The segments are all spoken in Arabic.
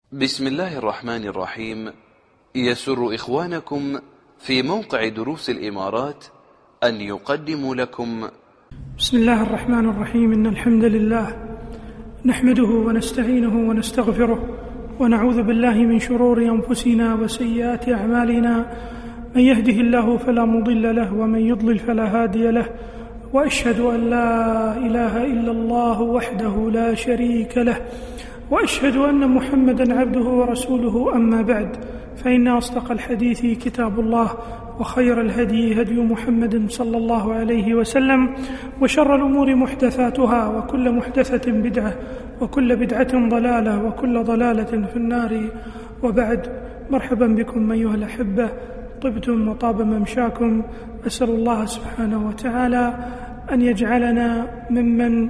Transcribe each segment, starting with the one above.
بسم الله الرحمن الرحيم. يسر إخوانكم في موقع دروس الإمارات أن يقدموا لكم بسم الله الرحمن الرحيم. إن الحمد لله نحمده ونستعينه ونستغفره ونعوذ بالله من شرور أنفسنا وسيئات أعمالنا، من يهده الله فلا مضل له ومن يضلل فلا هادي له، وأشهد أن لا إله إلا الله وحده لا شريك له، وأشهد أن محمدًا عبده ورسوله. أما بعد، فإن أصدق الحديث كتاب الله، وخير الهدي هدي محمد صلى الله عليه وسلم، وشر الأمور محدثاتها، وكل محدثة بدعة، وكل بدعة ضلالة، وكل ضلالة في النار. وبعد، مرحبا بكم أيها الأحبة، طبتم وطاب ممشاكم. أسأل الله سبحانه وتعالى أن يجعلنا ممن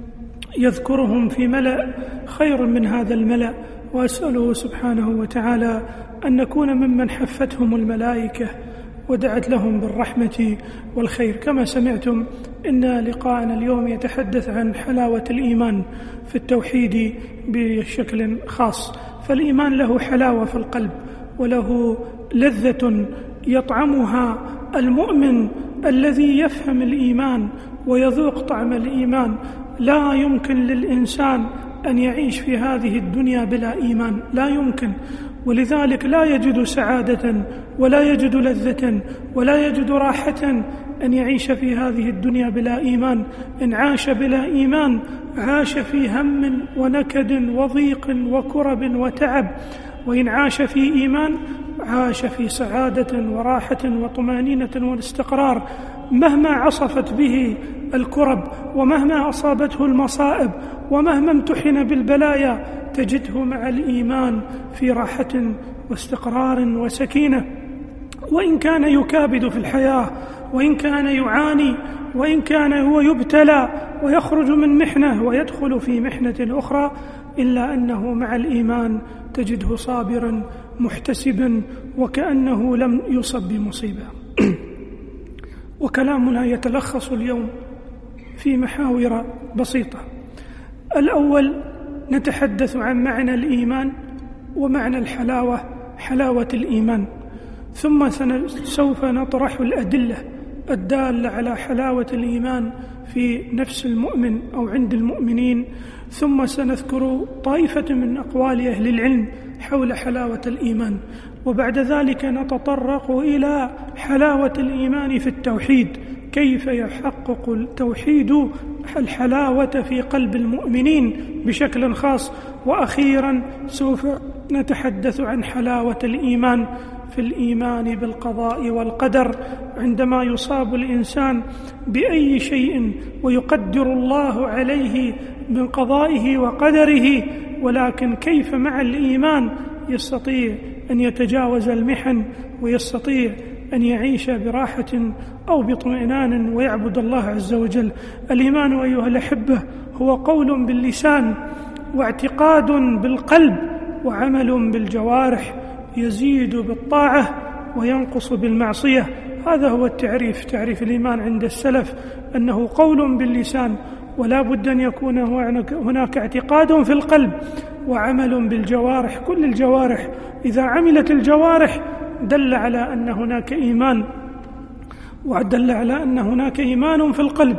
يذكرهم في ملأ خير من هذا الملأ، وأسأله سبحانه وتعالى أن نكون ممن حفتهم الملائكة ودعت لهم بالرحمة والخير. كما سمعتم، إن لقاءنا اليوم يتحدث عن حلاوة الإيمان في التوحيد بشكل خاص. فالإيمان له حلاوة في القلب، وله لذة يطعمها المؤمن الذي يفهم الإيمان ويذوق طعم الإيمان. لا يمكن للإنسان أن يعيش في هذه الدنيا بلا إيمان، لا يمكن. ولذلك لا يجد سعادة ولا يجد لذة ولا يجد راحة أن يعيش في هذه الدنيا بلا إيمان. إن عاش بلا إيمان عاش في هم ونكد وضيق وكرب وتعب، وإن عاش في إيمان عاش في سعادة وراحة وطمأنينة والاستقرار. مهما عصفت به الكرب، ومهما أصابته المصائب، ومهما امتحن بالبلايا، تجده مع الإيمان في راحة واستقرار وسكينة. وإن كان يكابد في الحياة، وإن كان يعاني، وإن كان هو يبتلى ويخرج من محنة ويدخل في محنة أخرى، إلا أنه مع الإيمان تجده صابرا محتسبا وكأنه لم يصب بمصيبة. وكلامنا يتلخص اليوم في محاور بسيطة. الأول، نتحدث عن معنى الإيمان ومعنى الحلاوة، حلاوة الإيمان. ثم سوف نطرح الأدلة الدالة على حلاوة الإيمان في نفس المؤمن أو عند المؤمنين. ثم سنذكر طائفة من أقوال أهل العلم حول حلاوة الإيمان. وبعد ذلك نتطرق إلى حلاوة الإيمان في التوحيد، كيف يحقق التوحيد الحلاوة في قلب المؤمنين بشكل خاص. وأخيرا سوف نتحدث عن حلاوة الإيمان في الإيمان بالقضاء والقدر، عندما يصاب الإنسان بأي شيء ويقدر الله عليه من قضائه وقدره، ولكن كيف مع الإيمان يستطيع أن يتجاوز المحن، ويستطيع أن يعيش براحة أو باطمئنان ويعبد الله عز وجل. الإيمان أيها الأحبة هو قول باللسان، واعتقاد بالقلب، وعمل بالجوارح، يزيد بالطاعة وينقص بالمعصية. هذا هو تعريف الإيمان عند السلف، أنه قول باللسان، ولا بد أن يكون هناك اعتقاد في القلب، وعمل بالجوارح. كل الجوارح إذا عملت الجوارح دل على أن هناك إيمان، ودل على أن هناك إيمان في القلب.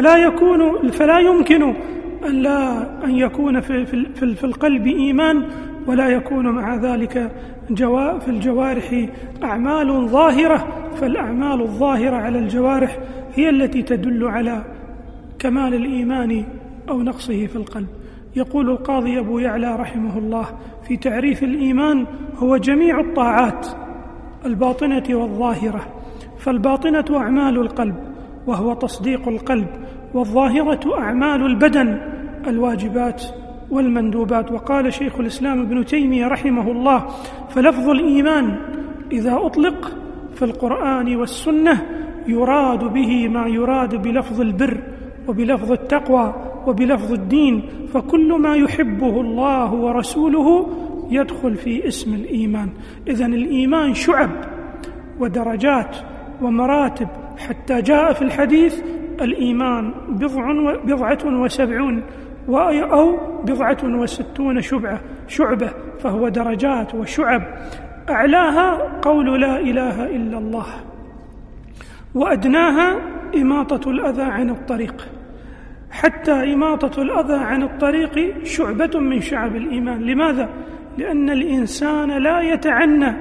فلا يمكن أن يكون في القلب إيمان ولا يكون مع ذلك في الجوارح أعمال ظاهرة. فالأعمال الظاهرة على الجوارح هي التي تدل على كمال الإيمان أو نقصه في القلب. يقول القاضي أبو يعلى رحمه الله في تعريف الإيمان: هو جميع الطاعات الباطنة والظاهرة. فالباطنة أعمال القلب وهو تصديق القلب، والظاهرة أعمال البدن، الواجبات والمندوبات. وقال شيخ الإسلام ابن تيمية رحمه الله: فلفظ الإيمان إذا أطلق في القرآن والسنة يراد به ما يراد بلفظ البر وبلفظ التقوى وبلفظ الدين، فكل ما يحبه الله ورسوله يدخل في اسم الإيمان. إذن الإيمان شعب ودرجات ومراتب، حتى جاء في الحديث: الإيمان 70 أو 60 شعبة، فهو درجات وشعب، أعلاها قول لا إله إلا الله، وأدناها إماطة الأذى عن الطريق، حتى إماطة الأذى عن الطريق شعبة من شعب الإيمان. لماذا؟ لأن الإنسان لا يتعنى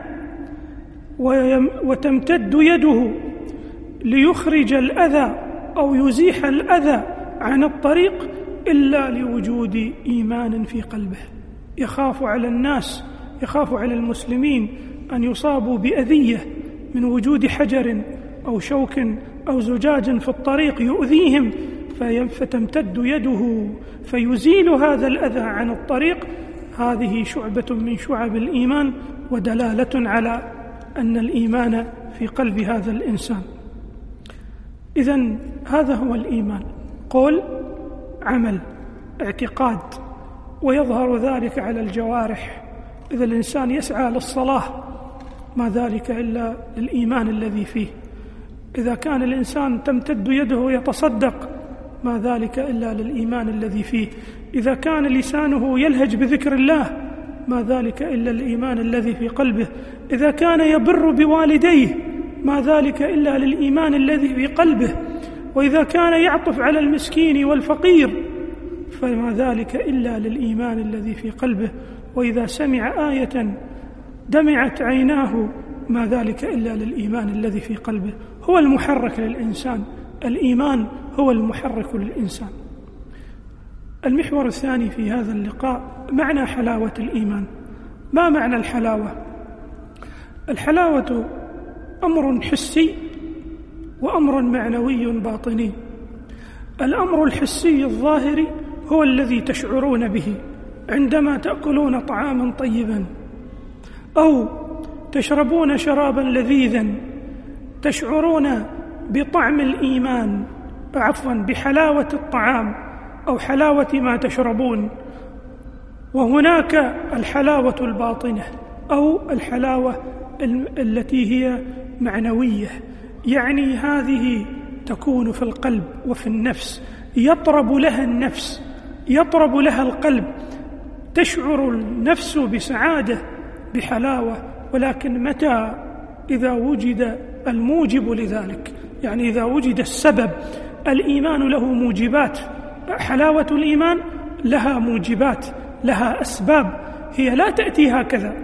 وتمتد يده ليخرج الأذى أو يزيح الأذى عن الطريق إلا لوجود إيمان في قلبه، يخاف على الناس، يخاف على المسلمين أن يصابوا بأذية من وجود حجر أو شوك أو زجاج في الطريق يؤذيهم، فتمتد يده فيزيل هذا الأذى عن الطريق. هذه شعبة من شعب الإيمان، ودلالة على أن الإيمان في قلب هذا الإنسان. إذن هذا هو الإيمان، قول، عمل، اعتقاد، ويظهر ذلك على الجوارح. إذا الإنسان يسعى للصلاة ما ذلك إلا للإيمان الذي فيه، إذا كان الإنسان تمتد يده يتصدق ما ذلك إلا للإيمان الذي فيه، إذا كان لسانه يلهج بذكر الله ما ذلك إلا الإيمان الذي في قلبه، إذا كان يبر بوالديه ما ذلك إلا للإيمان الذي في قلبه، وإذا كان يعطف على المسكين والفقير فما ذلك إلا للإيمان الذي في قلبه، وإذا سمع آية دمعت عيناه ما ذلك إلا للإيمان الذي في قلبه. هو المحرك للإنسان، الإيمان هو المحرك للإنسان. المحور الثاني في هذا اللقاء معنى حلاوة الإيمان. ما معنى الحلاوة؟ الحلاوة أمر حسي وأمر معنوي باطني. الأمر الحسي الظاهري هو الذي تشعرون به عندما تأكلون طعاما طيبا أو تشربون شرابا لذيذا، تشعرون بطعم الإيمان، بحلاوة الطعام أو حلاوة ما تشربون. وهناك الحلاوة الباطنة أو الحلاوة التي هي معنوية، يعني هذه تكون في القلب وفي النفس، يطرب لها النفس، يطرب لها القلب، تشعر النفس بسعادة بحلاوة. ولكن متى؟ إذا وجد الموجب لذلك، يعني إذا وجد السبب. الإيمان له موجبات، حلاوة الإيمان لها موجبات، لها أسباب، هي لا تأتي هكذا،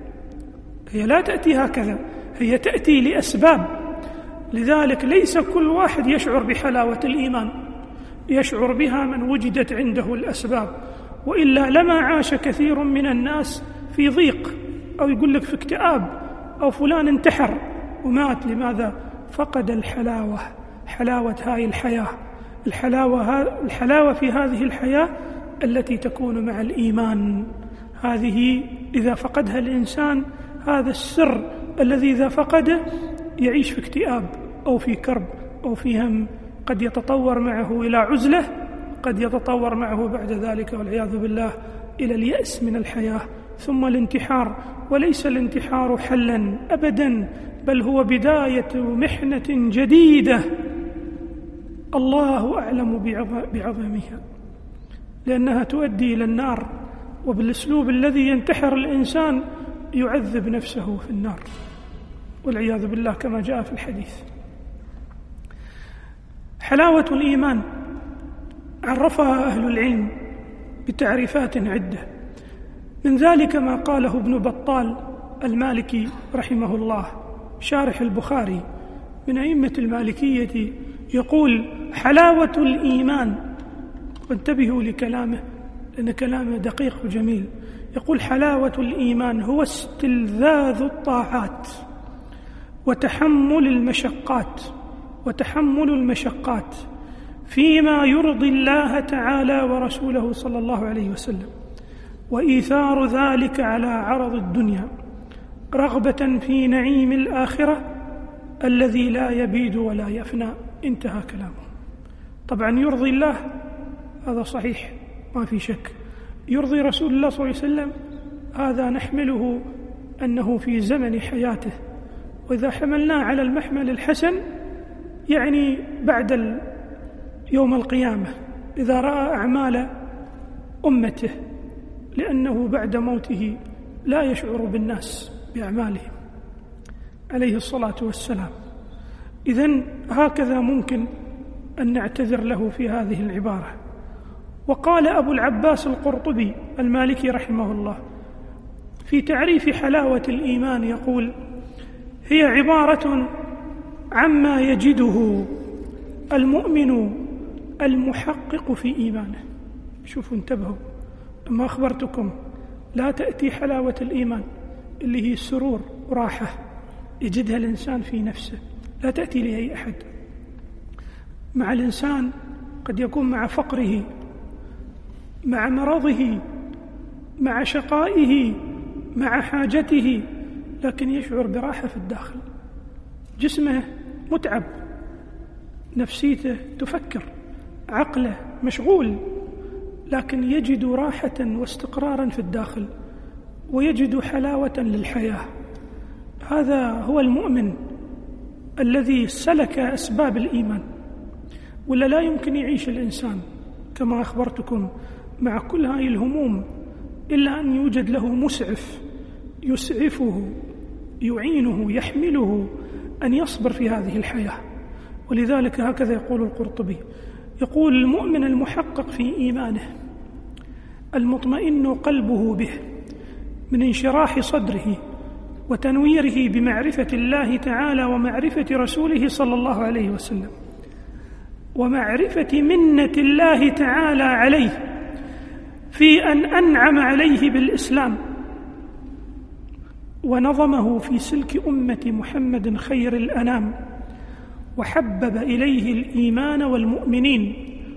هي تأتي لأسباب. لذلك ليس كل واحد يشعر بحلاوة الإيمان، يشعر بها من وجدت عنده الأسباب، وإلا لما عاش كثير من الناس في ضيق، أو يقول لك في اكتئاب، أو فلان انتحر ومات. لماذا؟ فقد الحلاوة، حلاوة هاي الحياة. الحلاوة في هذه الحياة التي تكون مع الإيمان، هذه إذا فقدها الإنسان، هذا السر الذي إذا فقده يعيش في اكتئاب أو في كرب أو في هم، قد يتطور معه إلى عزلة، قد يتطور معه بعد ذلك والعياذ بالله إلى اليأس من الحياة، ثم الانتحار. وليس الانتحار حلا أبدا، بل هو بداية محنة جديدة الله أعلم بعظمها، لأنها تؤدي إلى النار، وبالأسلوب الذي ينتحر الإنسان يعذب نفسه في النار والعياذ بالله كما جاء في الحديث. حلاوة الإيمان عرفها أهل العلم بتعريفات عدة، من ذلك ما قاله ابن بطال المالكي رحمه الله شارح البخاري من أئمة المالكية، يقول: حلاوة الإيمان، وانتبهوا لكلامه لأن كلامه دقيق وجميل، يقول: حلاوة الإيمان هو استلذاذ الطاعات وتحمل المشقات فيما يرضي الله تعالى ورسوله صلى الله عليه وسلم، وإيثار ذلك على عرض الدنيا، رغبة في نعيم الآخرة الذي لا يبيد ولا يفنى. انتهى كلامه. طبعا يرضي الله هذا صحيح ما في شك، يرضي رسول الله صلى الله عليه وسلم هذا نحمله أنه في زمن حياته، وإذا حملناه على المحمل الحسن يعني بعد يوم القيامة إذا رأى أعمال أمته، لأنه بعد موته لا يشعر بالناس بأعمالهم عليه الصلاة والسلام. إذن هكذا ممكن أن نعتذر له في هذه العبارة. وقال أبو العباس القرطبي المالكي رحمه الله في تعريف حلاوة الإيمان يقول: هي عبارة عما يجده المؤمن المحقق في إيمانه. شوفوا انتبهوا، ما أخبرتكم لا تأتي حلاوة الإيمان اللي هي السرور وراحة يجدها الإنسان في نفسه، لا تأتي لأي أحد. مع الإنسان قد يكون مع فقره، مع مرضه، مع شقائه، مع حاجته، لكن يشعر براحة في الداخل. جسمه متعب، نفسيته تفكر، عقله مشغول، لكن يجد راحة واستقرارا في الداخل، ويجد حلاوة للحياة. هذا هو المؤمن الذي سلك أسباب الإيمان، ولا لا يمكن يعيش الإنسان كما أخبرتكم مع كل هذه الهموم إلا أن يوجد له مسعف يسعفه، يعينه، يحمله أن يصبر في هذه الحياة. ولذلك هكذا يقول القرطبي، يقول: المؤمن المحقق في إيمانه المطمئن قلبه به من انشراح صدره وتنويره بمعرفة الله تعالى ومعرفة رسوله صلى الله عليه وسلم، ومعرفة منة الله تعالى عليه في أن أنعم عليه بالإسلام ونظمه في سلك أمة محمد خير الأنام، وحبب إليه الإيمان والمؤمنين،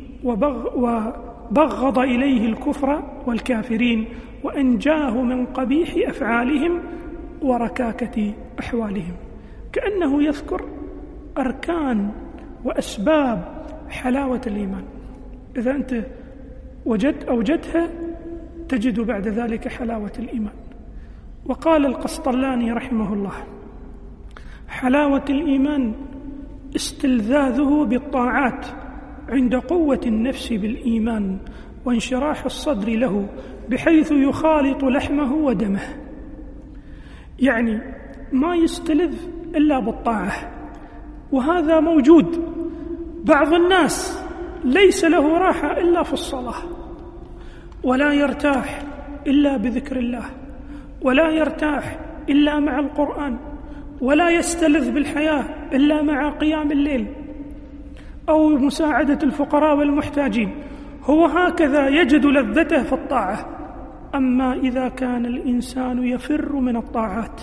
وبغض إليه الكفر والكافرين، وأنجاه من قبيح أفعالهم وركاكة أحوالهم. كأنه يذكر أركان وأسباب حلاوة الإيمان. إذا أنت أوجدتها تجد بعد ذلك حلاوة الإيمان. وقال القسطلاني رحمه الله: حلاوة الإيمان استلذاذه بالطاعات عند قوة النفس بالإيمان وانشراح الصدر له بحيث يخالط لحمه ودمه. يعني ما يستلذ إلا بالطاعة، وهذا موجود. بعض الناس ليس له راحة إلا في الصلاة، ولا يرتاح إلا بذكر الله، ولا يرتاح إلا مع القرآن، ولا يستلذ بالحياة إلا مع قيام الليل أو مساعدة الفقراء والمحتاجين. هو هكذا يجد لذته في الطاعة. أما إذا كان الإنسان يفر من الطاعات،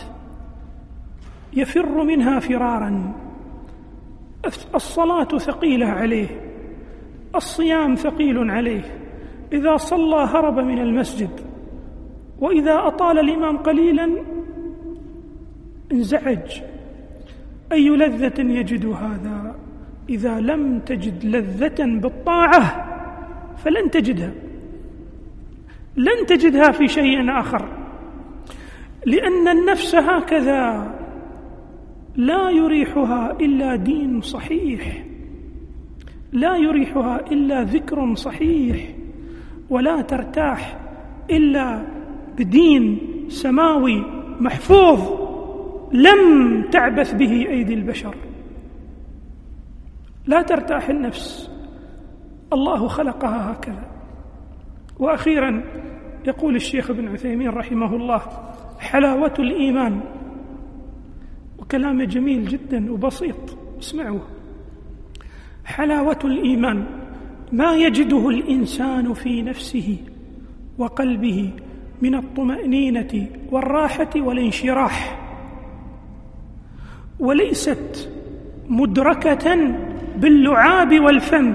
يفر منها فرارا، الصلاة ثقيلة عليه، الصيام ثقيل عليه، إذا صلى هرب من المسجد، وإذا أطال الإمام قليلا انزعج. أي لذة يجد هذا؟ إذا لم تجد لذة بالطاعة فلن تجدها، لن تجدها في شيء آخر، لأن النفس هكذا لا يريحها إلا دين صحيح، لا يريحها إلا ذكر صحيح، ولا ترتاح إلا بدين سماوي محفوظ لم تعبث به أيدي البشر. لا ترتاح النفس، الله خلقها هكذا. وأخيرا يقول الشيخ ابن عثيمين رحمه الله: حلاوة الإيمان، وكلامه جميل جدا وبسيط، اسمعوه: حلاوة الإيمان ما يجده الإنسان في نفسه وقلبه من الطمأنينة والراحة والانشراح، وليست مدركة باللعاب والفم.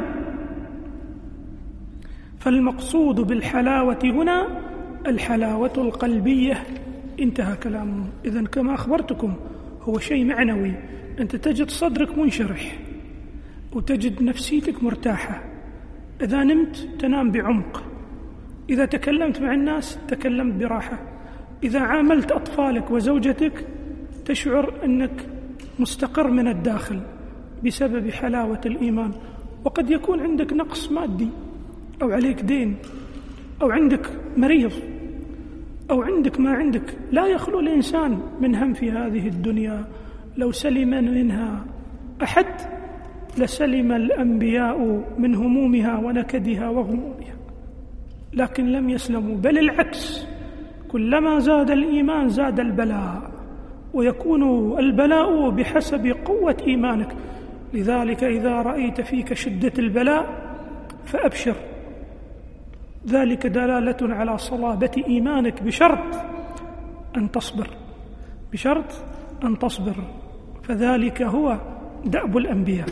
فالمقصود بالحلاوة هنا الحلاوة القلبية. انتهى كلامه. إذن كما أخبرتكم هو شيء معنوي، أنت تجد صدرك منشرح وتجد نفسيتك مرتاحة. إذا نمت تنام بعمق، إذا تكلمت مع الناس تكلمت براحة، إذا عاملت أطفالك وزوجتك تشعر أنك مستقر من الداخل بسبب حلاوة الإيمان. وقد يكون عندك نقص مادي، أو عليك دين، أو عندك مريض، أو عندك ما عندك، لا يخلو الإنسان من هم في هذه الدنيا. لو سلم منها أحد لسلم الأنبياء من همومها ونكدها وغمومها، لكن لم يسلموا، بل العكس، كلما زاد الإيمان زاد البلاء، ويكون البلاء بحسب قوة إيمانك. لذلك إذا رأيت فيك شدة البلاء فأبشر، ذلك دلالة على صلابة إيمانك، بشرط أن تصبر، بشرط أن تصبر، فذلك هو دأب الأنبياء.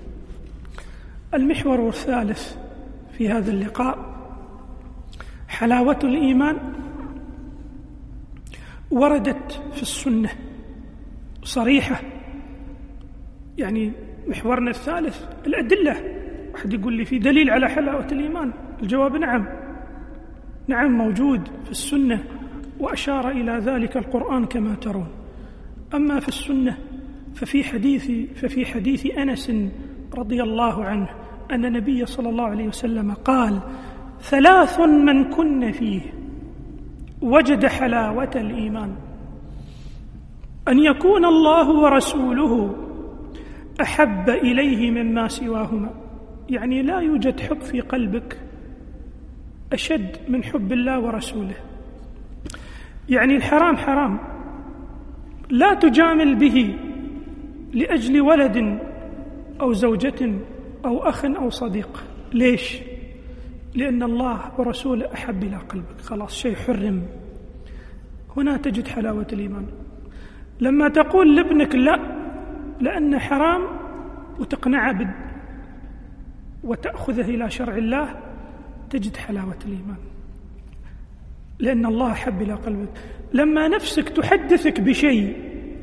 المحور الثالث في هذا اللقاء حلاوة الإيمان. وردت في السنة صريحة، يعني محورنا الثالث الأدلة. واحد يقول لي في دليل على حلاوة الإيمان؟ الجواب نعم، نعم موجود في السنة، وأشار إلى ذلك القرآن كما ترون. أما في السنة ففي حديث أنس رضي الله عنه أن النبي صلى الله عليه وسلم قال: 3 من كن فيه وجد حلاوة الإيمان: أن يكون الله ورسوله أحب إليه مما سواهما. يعني لا يوجد حب في قلبك أشد من حب الله ورسوله. يعني الحرام حرام، لا تجامل به لأجل ولد أو زوجة أو أخ أو صديق. ليش؟ لأن الله ورسوله أحب إلى قلبك، خلاص شيء حرم. هنا تجد حلاوة الإيمان. لما تقول لابنك لا لأنه حرام وتقنعه وتأخذه إلى شرع الله، تجد حلاوة الإيمان، لأن الله أحب إلى قلبك. لما نفسك تحدثك بشيء،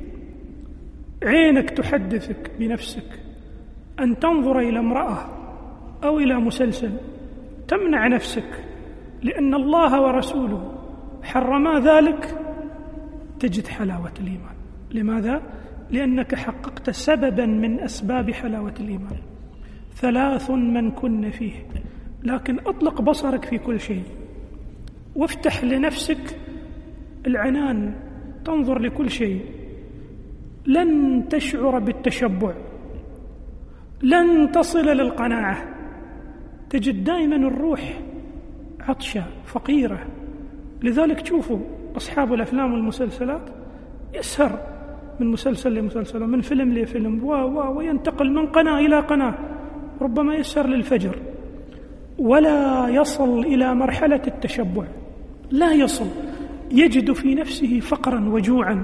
عينك تحدثك بنفسك أن تنظر إلى امرأة أو إلى مسلسل، تمنع نفسك لأن الله ورسوله حرما ذلك، تجد حلاوة الإيمان. لماذا؟ لأنك حققت سببا من أسباب حلاوة الإيمان. 3 من كن فيه. لكن أطلق بصرك في كل شيء، وافتح لنفسك العنان، تنظر لكل شيء، لن تشعر بالتشبع، لن تصل للقناعة. تجد دائما الروح عطشة فقيرة. لذلك تشوفوا أصحاب الأفلام والمسلسلات يسهر من مسلسل لمسلسل ومن فيلم لفيلم وينتقل من قناة إلى قناة، ربما يسهر للفجر، ولا يصل إلى مرحلة التشبع، لا يصل. يجد في نفسه فقرا وجوعا،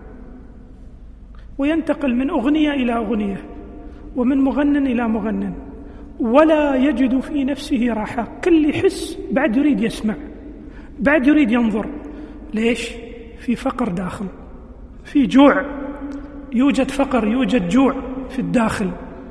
وينتقل من أغنية إلى أغنية ومن مغنن إلى مغنن، ولا يجد في نفسه راحة. كل يحس بعد يريد يسمع، بعد يريد ينظر. ليش؟ في فقر داخل، في جوع، يوجد فقر، يوجد جوع في الداخل.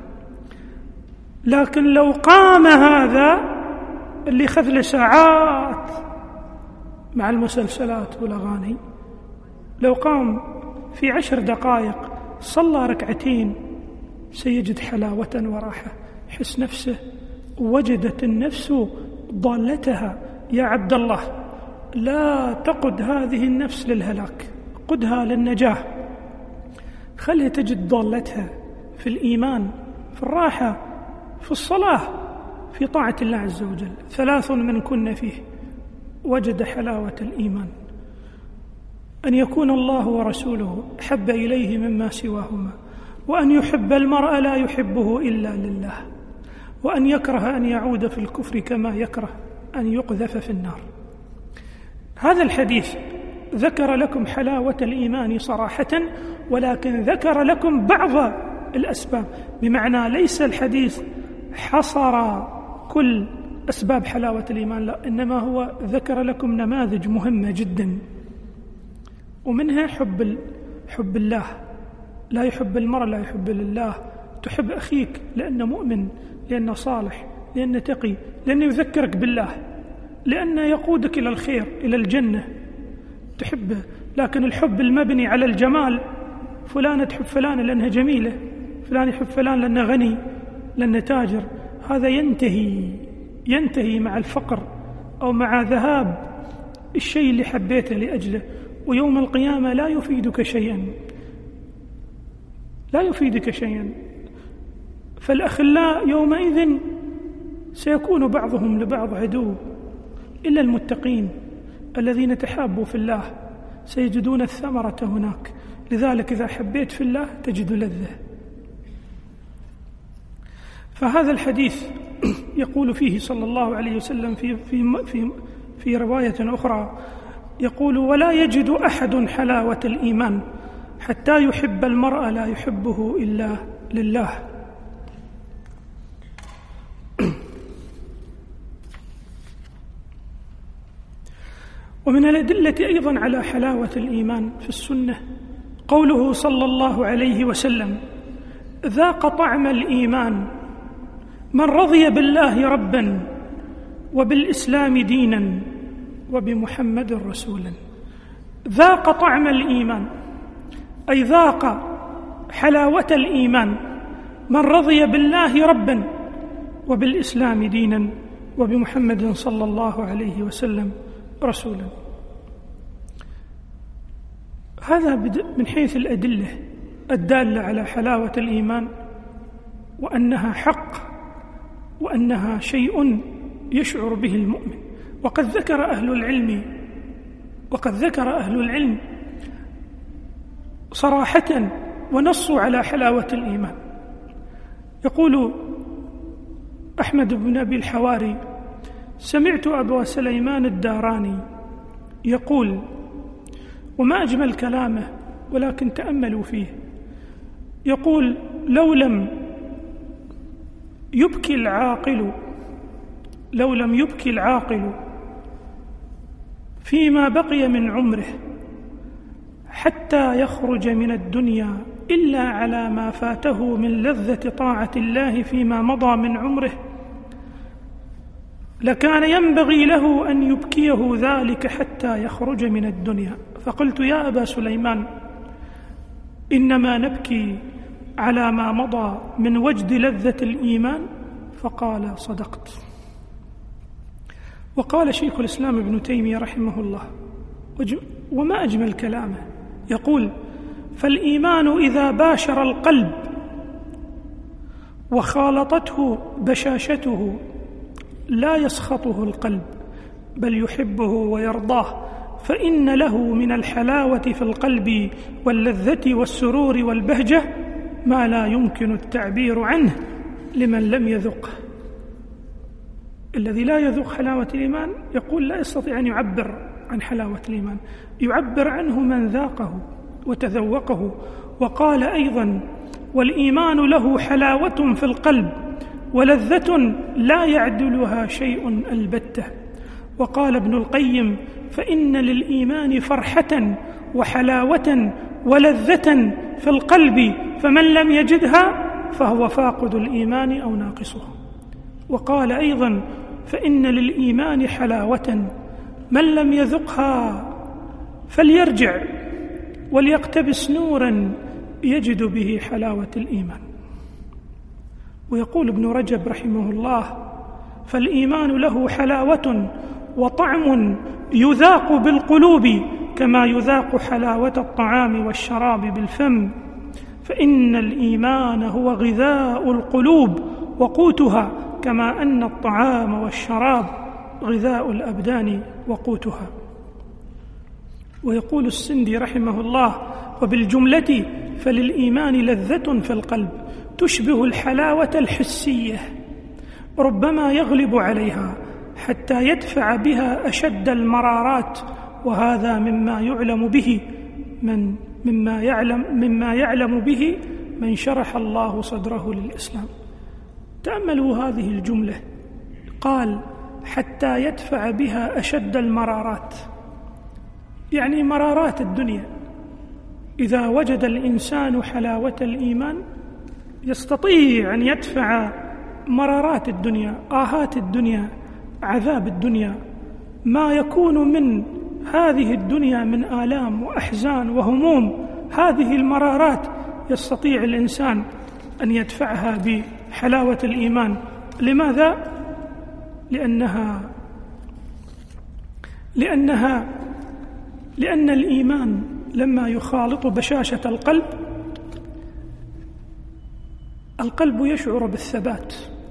لكن لو قام هذا اللي خذ له ساعات مع المسلسلات والأغاني، لو قام في 10 دقائق صلى 2 سيجد حلاوة وراحة، يحس نفسه. وجدت النفس ضالتها. يا عبد الله، لا تقد هذه النفس للهلاك، قدها للنجاة، خلها تجد ضالتها في الإيمان، في الراحة، في الصلاة، في طاعة الله عز وجل. 3 من كن فيه وجد حلاوة الإيمان: أن يكون الله ورسوله أحب إليه مما سواهما، وأن يحب المرء لا يحبه إلا لله، وأن يكره أن يعود في الكفر كما يكره أن يقذف في النار. هذا الحديث ذكر لكم حلاوة الإيمان صراحة، ولكن ذكر لكم بعض الأسباب، بمعنى ليس الحديث حصر كل أسباب حلاوة الإيمان، لا، إنما هو ذكر لكم نماذج مهمة جدا، ومنها حب الله. لا يحب المرء لا يحب لله. تحب أخيك لأنه مؤمن، لأنه صالح، لأنه تقي، لأنه يذكرك بالله، لأنه يقودك إلى الخير، إلى الجنة، تحبه. لكن الحب المبني على الجمال، فلانة تحب فلانة لأنها جميلة، فلان يحب فلان لأنه غني، لأنه تاجر، هذا ينتهي مع الفقر أو مع ذهاب الشيء اللي حبيته لأجله، ويوم القيامة لا يفيدك شيئا. فالأخلاء يومئذ سيكون بعضهم لبعض عدو، إلا المتقين الذين تحابوا في الله سيجدون الثمرة هناك. لذلك إذا حبيت في الله تجد لذة. فهذا الحديث يقول فيه صلى الله عليه وسلم في رواية أخرى يقول: ولا يجد أحد حلاوة الإيمان حتى يحب المرء لا يحبه إلا لله. ومن الأدلة أيضا على حلاوة الإيمان في السنة قوله صلى الله عليه وسلم: ذاق طعم الإيمان من رضي بالله ربا وبالإسلام دينا وبمحمد رسولا. ذاق طعم الإيمان أي ذاق حلاوة الإيمان من رضي بالله ربا وبالإسلام دينا وبمحمد صلى الله عليه وسلم رسولا. هذا من حيث الأدلة الدالة على حلاوة الإيمان، وأنها حق، وأنها شيء يشعر به المؤمن. وقد ذكر أهل العلم صراحة ونصوا على حلاوة الإيمان. يقول أحمد بن أبي الحواري: سمعت أبا سليمان الداراني يقول، وما أجمل كلامه ولكن تأملوا فيه، يقول: لو لم يبكي العاقل فيما بقي من عمره حتى يخرج من الدنيا إلا على ما فاته من لذة طاعة الله فيما مضى من عمره، لكان ينبغي له أن يبكيه ذلك حتى يخرج من الدنيا. فقلت: يا أبا سليمان، إنما نبكي على ما مضى من وجد لذة الإيمان. فقال: صدقت. وقال شيخ الإسلام ابن تيمية رحمه الله، وما أجمل كلامه، يقول: فالإيمان إذا باشر القلب وخالطته بشاشته لا يسخطه القلب بل يحبه ويرضاه، فإن له من الحلاوة في القلب واللذة والسرور والبهجة ما لا يمكن التعبير عنه لمن لم يذقه. الذي لا يذوق حلاوة الإيمان يقول لا يستطيع أن يعبر عن حلاوة الإيمان، يعبر عنه من ذاقه وتذوقه. وقال أيضا: والإيمان له حلاوة في القلب ولذة لا يعدلها شيء البتة. وقال ابن القيم: فإن للإيمان فرحة وحلاوة ولذة في القلب، فمن لم يجدها فهو فاقد الإيمان أو ناقصه. وقال أيضا: فإن للإيمان حلاوة من لم يذقها فليرجع وليقتبس نورا يجد به حلاوة الإيمان. ويقول ابن رجب رحمه الله: فالإيمان له حلاوة وطعم يذاق بالقلوب كما يذاق حلاوة الطعام والشراب بالفم، فإن الإيمان هو غذاء القلوب وقوتها، كما أن الطعام والشراب غذاء الأبدان وقوتها. ويقول السندي رحمه الله: وبالجملة فللإيمان لذة في القلب تشبه الحلاوة الحسية، ربما يغلب عليها حتى يدفع بها أشد المرارات، وهذا مما يعلم به من شرح الله صدره للإسلام. تأملوا هذه الجملة، قال: حتى يدفع بها أشد المرارات، يعني مرارات الدنيا. إذا وجد الإنسان حلاوة الإيمان يستطيع أن يدفع مرارات الدنيا، آهات الدنيا، عذاب الدنيا، ما يكون من هذه الدنيا من آلام وأحزان وهموم. هذه المرارات يستطيع الإنسان أن يدفعها بحلاوة الإيمان. لماذا؟ لأنها لأن الإيمان لما يخالط بشاشة القلب يشعر بالثبات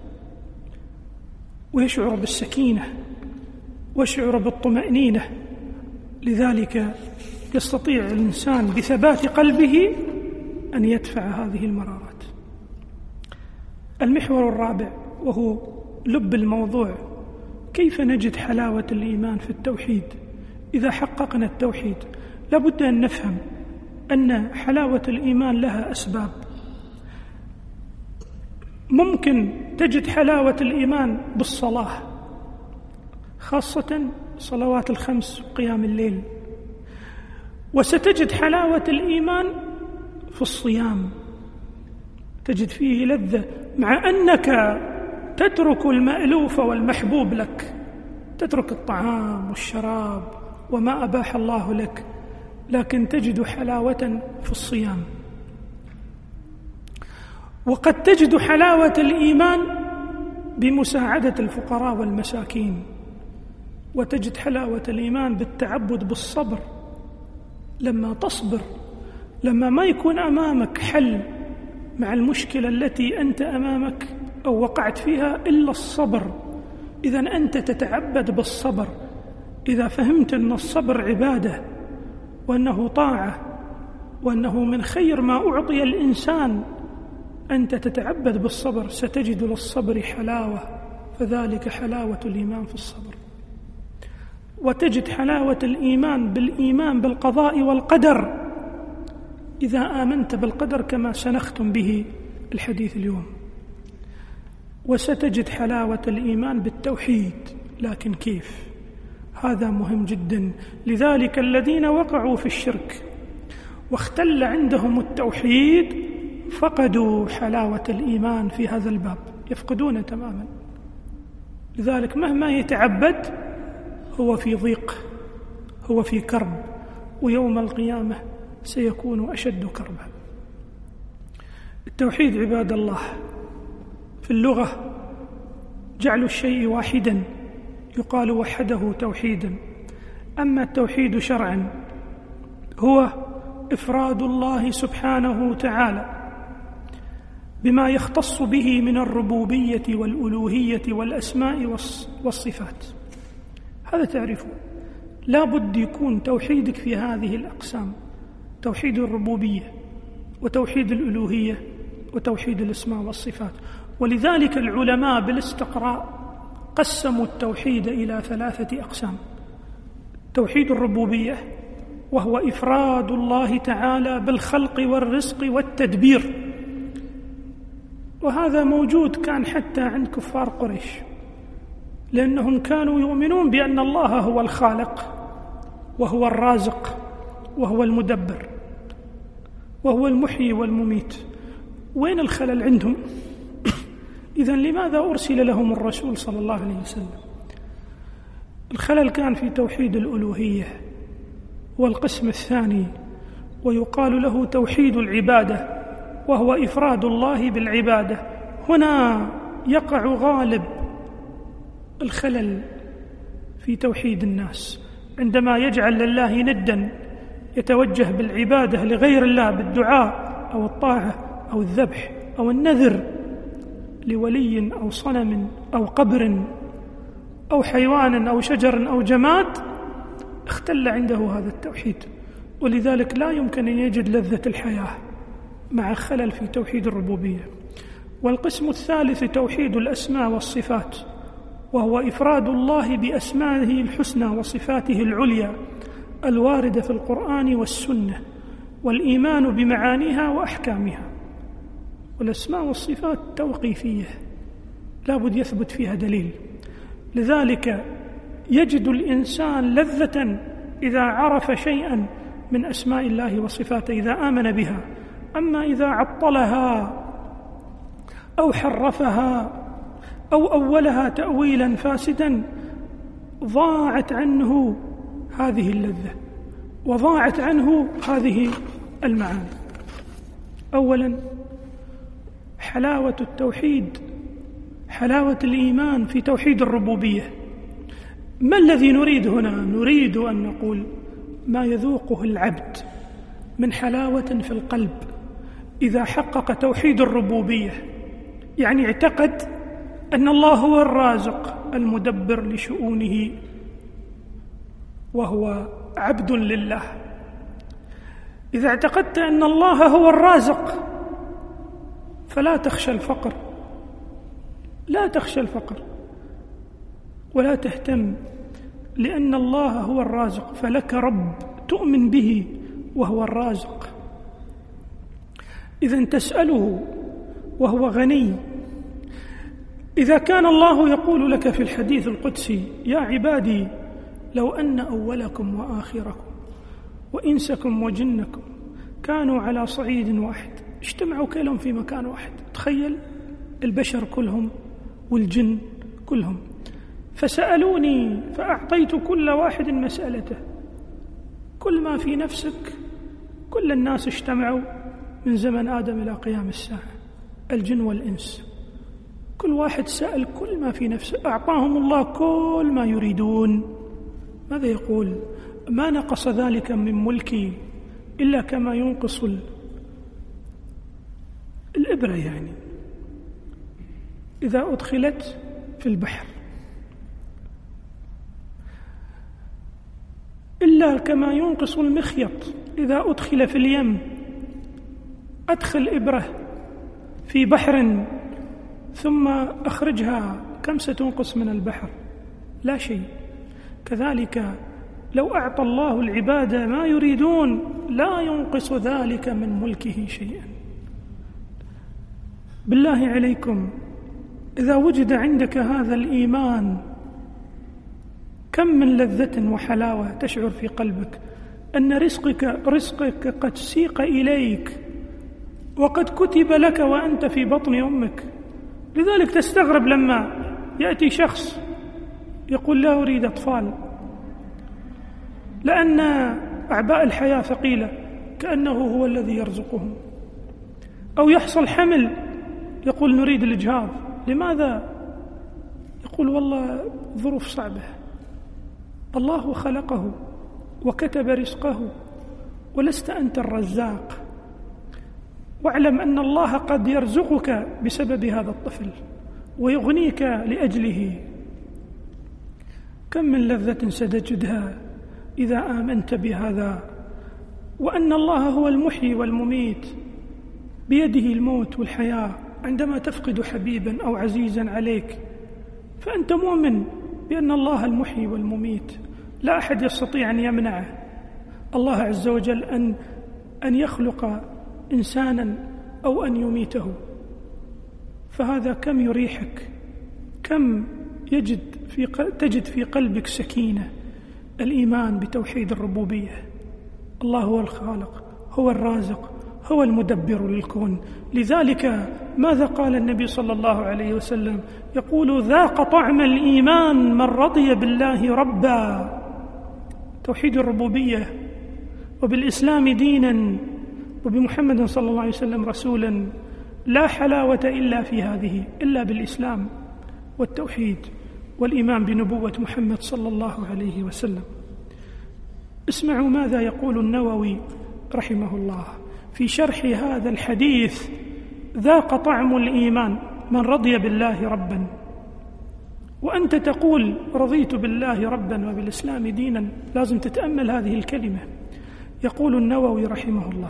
ويشعر بالسكينة ويشعر بالطمأنينة. لذلك يستطيع الإنسان بثبات قلبه أن يدفع هذه المرارات. المحور الرابع وهو لب الموضوع: كيف نجد حلاوة الإيمان في التوحيد؟ إذا حققنا التوحيد لابد أن نفهم أن حلاوة الإيمان لها أسباب. ممكن تجد حلاوة الإيمان بالصلاة، خاصة صلوات الخمس وقيام الليل، وستجد حلاوة الإيمان في الصيام، تجد فيه لذة مع أنك تترك المألوف والمحبوب لك، تترك الطعام والشراب وما أباح الله لك، لكن تجد حلاوة في الصيام. وقد تجد حلاوة الإيمان بمساعدة الفقراء والمساكين، وتجد حلاوة الإيمان بالتعبد بالصبر، لما تصبر، لما ما يكون أمامك حل مع المشكلة التي أنت أمامك أو وقعت فيها إلا الصبر، إذن أنت تتعبد بالصبر. إذا فهمت أن الصبر عبادة وأنه طاعة وأنه من خير ما أعطي الإنسان أنت تتعبد بالصبر، ستجد للصبر حلاوة، فذلك حلاوة الإيمان في الصبر. وتجد حلاوة الإيمان بالإيمان بالقضاء والقدر، إذا آمنت بالقدر كما سنختم به الحديث اليوم. وستجد حلاوة الإيمان بالتوحيد، لكن كيف؟ هذا مهم جدا. لذلك الذين وقعوا في الشرك واختل عندهم التوحيد فقدوا حلاوة الإيمان في هذا الباب، يفقدون تماما. لذلك مهما يتعبد هو في ضيق، هو في كرب، ويوم القيامة سيكون أشد كربا. التوحيد عباد الله في اللغة جعل الشيء واحدا، يقال وحده توحيدا. أما التوحيد شرعا هو إفراد الله سبحانه وتعالى بما يختص به من الربوبية والألوهية والأسماء والصفات. هذا تعرفه، لا بد يكون توحيدك في هذه الأقسام: توحيد الربوبية وتوحيد الألوهية وتوحيد الأسماء والصفات. ولذلك العلماء بالاستقراء قسموا التوحيد إلى 3 أقسام: توحيد الربوبية وهو إفراد الله تعالى بالخلق والرزق والتدبير، وهذا موجود كان حتى عند كفار قريش، لأنهم كانوا يؤمنون بأن الله هو الخالق وهو الرازق وهو المدبر وهو المحيي والمميت. وين الخلل عندهم؟ إذن لماذا أرسل لهم الرسول صلى الله عليه وسلم؟ الخلل كان في توحيد الألوهية والقسم الثاني، ويقال له توحيد العبادة، وهو إفراد الله بالعبادة. هنا يقع غالب الخلل في توحيد الناس، عندما يجعل لله ندا يتوجه بالعبادة لغير الله بالدعاء أو الطاعة أو الذبح أو النذر لولي أو صنم أو قبر أو حيوان أو شجر أو جماد، اختل عنده هذا التوحيد. ولذلك لا يمكن أن يجد لذة الحياة مع خلل في توحيد الربوبية. والقسم الثالث توحيد الأسماء والصفات، وهو إفراد الله بأسمائه الحسنى وصفاته العليا الواردة في القرآن والسنة، والإيمان بمعانيها وأحكامها. والأسماء والصفات توقيفية، لا بد يثبت فيها دليل. لذلك يجد الإنسان لذة إذا عرف شيئا من أسماء الله وصفاته، إذا آمن بها. أما إذا عطلها أو حرفها أو أولها تأويلا فاسدا ضاعت عنه هذه اللذة وضاعت عنه هذه المعاني. أولا حلاوة التوحيد، حلاوة الإيمان في توحيد الربوبية، ما الذي نريد هنا؟ نريد أن نقول ما يذوقه العبد من حلاوة في القلب إذا حقق توحيد الربوبية، يعني اعتقد أن الله هو الرازق المدبر لشؤونه وهو عبد لله. إذا اعتقدت أن الله هو الرازق فلا تخشى الفقر، لا تخشى الفقر ولا تهتم، لأن الله هو الرازق، فلك رب تؤمن به وهو الرازق. إذن تسأله وهو غني. إذا كان الله يقول لك في الحديث القدسي: يا عبادي لو أن أولكم وآخركم وإنسكم وجنكم كانوا على صعيد واحد اجتمعوا كلهم في مكان واحد، تخيل البشر كلهم والجن كلهم، فسألوني فأعطيت كل واحد مسألته، كل ما في نفسك كل الناس اجتمعوا من زمن آدم إلى قيام الساعة، الجن والإنس، كل واحد سأل كل ما في نفسه، أعطاهم الله كل ما يريدون. ماذا يقول؟ ما نقص ذلك من ملكي إلا كما ينقص الإبرة، يعني إذا أدخلت في البحر، إلا كما ينقص المخيط إذا أدخل في اليم. أدخل إبرة في بحر ثم أخرجها، كم ستنقص من البحر؟ لا شيء. كذلك لو أعطى الله العباد ما يريدون لا ينقص ذلك من ملكه شيئا. بالله عليكم، إذا وجد عندك هذا الإيمان كم من لذة وحلاوة تشعر في قلبك أن رزقك قد سيق إليك وقد كتب لك وأنت في بطن أمك. لذلك تستغرب لما يأتي شخص يقول لا أريد أطفال لأن أعباء الحياة ثقيلة، كأنه هو الذي يرزقهم. أو يحصل حمل يقول نريد الإجهاض، لماذا؟ يقول والله ظروف صعبة. الله خلقه وكتب رزقه ولست أنت الرزاق، واعلم أن الله قد يرزقك بسبب هذا الطفل ويغنيك لأجله. كم من لذة ستجدها إذا آمنت بهذا، وأن الله هو المحيي والمميت، بيده الموت والحياة. عندما تفقد حبيبا أو عزيزا عليك فأنت مؤمن بأن الله المحيي والمميت، لا أحد يستطيع أن يمنعه. الله عز وجل أن يخلق إنسانا أو أن يميته، فهذا كم يريحك، كم تجد في قلبك سكينة. الإيمان بتوحيد الربوبية، الله هو الخالق، هو الرازق، هو المدبر للكون. لذلك ماذا قال النبي صلى الله عليه وسلم؟ يقول ذاق طعم الإيمان من رضي بالله ربا. توحيد الربوبية وبالإسلام دينا وبمحمد صلى الله عليه وسلم رسولا، لا حلاوة إلا في هذه، إلا بالإسلام والتوحيد والإيمان بنبوة محمد صلى الله عليه وسلم. اسمعوا ماذا يقول النووي رحمه الله في شرح هذا الحديث: ذاق طعم الإيمان من رضي بالله ربا. وأنت تقول رضيت بالله ربا وبالإسلام دينا، لازم تتأمل هذه الكلمة. يقول النووي رحمه الله: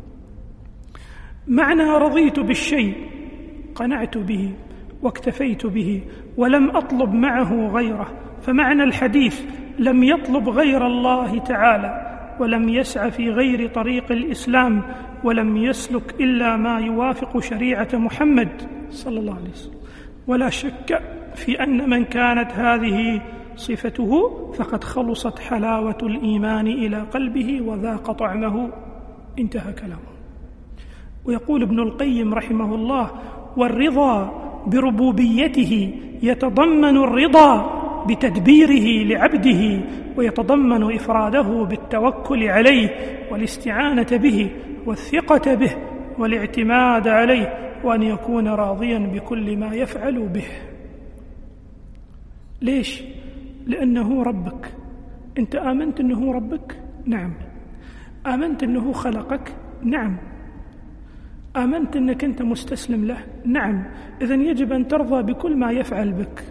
معنى رضيت بالشيء قنعت به واكتفيت به ولم أطلب معه غيره. فمعنى الحديث لم يطلب غير الله تعالى، ولم يسعى في غير طريق الإسلام، ولم يسلك إلا ما يوافق شريعة محمد صلى الله عليه وسلم. ولا شك في أن من كانت هذه صفته فقد خلصت حلاوة الإيمان إلى قلبه وذاق طعمه. انتهى كلامه. ويقول ابن القيم رحمه الله: والرضا بربوبيته يتضمن الرضا بتدبيره لعبده، ويتضمن إفراده بالتوكل عليه والاستعانة به والثقة به والاعتماد عليه، وأن يكون راضيا بكل ما يفعل به. ليش؟ لأنه ربك. أنت آمنت أنه ربك؟ نعم. آمنت أنه خلقك؟ نعم. آمنت أنك أنت مستسلم له؟ نعم. إذن يجب أن ترضى بكل ما يفعل بك.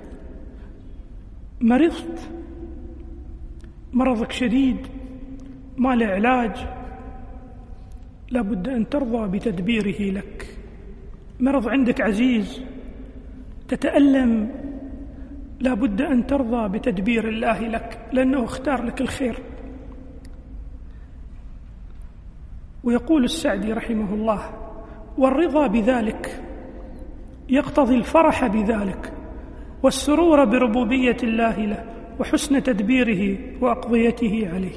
مرضت، مرضك شديد ما له علاج، لابد أن ترضى بتدبيره لك. مرض عندك عزيز تتألم، لابد أن ترضى بتدبير الله لك، لأنه اختار لك الخير. ويقول السعدي رحمه الله: والرضا بذلك يقتضي الفرح بذلك والسرور بربوبية الله له وحسن تدبيره وأقضيته عليه.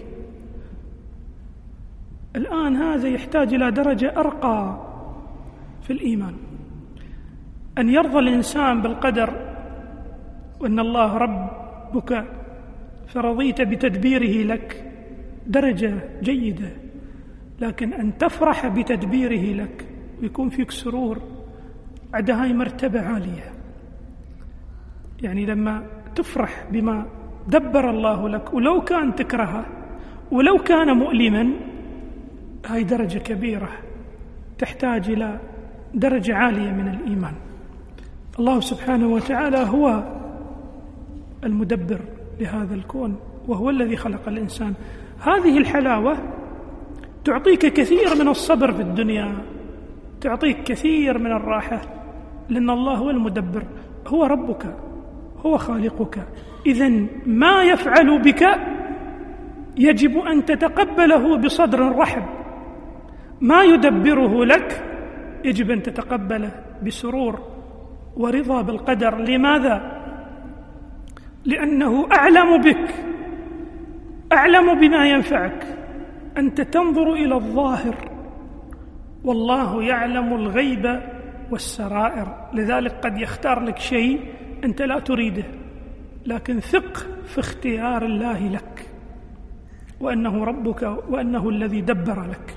الآن هذا يحتاج إلى درجة أرقى في الإيمان، أن يرضى الإنسان بالقدر وأن الله ربك فرضيت بتدبيره لك، درجة جيدة. لكن أن تفرح بتدبيره لك ويكون فيك سرور، عاد هاي مرتبة عالية. يعني لما تفرح بما دبر الله لك ولو كان تكرهه ولو كان مؤلما، هاي درجة كبيرة تحتاج إلى درجة عالية من الإيمان. الله سبحانه وتعالى هو المدبر لهذا الكون، وهو الذي خلق الإنسان. هذه الحلاوة تعطيك كثير من الصبر في الدنيا، تعطيك كثير من الراحة، لأن الله هو المدبر، هو ربك، هو خالقك. إذن ما يفعل بك يجب أن تتقبله بصدر رحب، ما يدبره لك يجب أن تتقبله بسرور ورضا بالقدر. لماذا؟ لأنه أعلم بك، أعلم بما ينفعك. أنت تنظر إلى الظاهر والله يعلم الغيب والسرائر، لذلك قد يختار لك شيء أنت لا تريده، لكن ثق في اختيار الله لك وأنه ربك وأنه الذي دبر لك.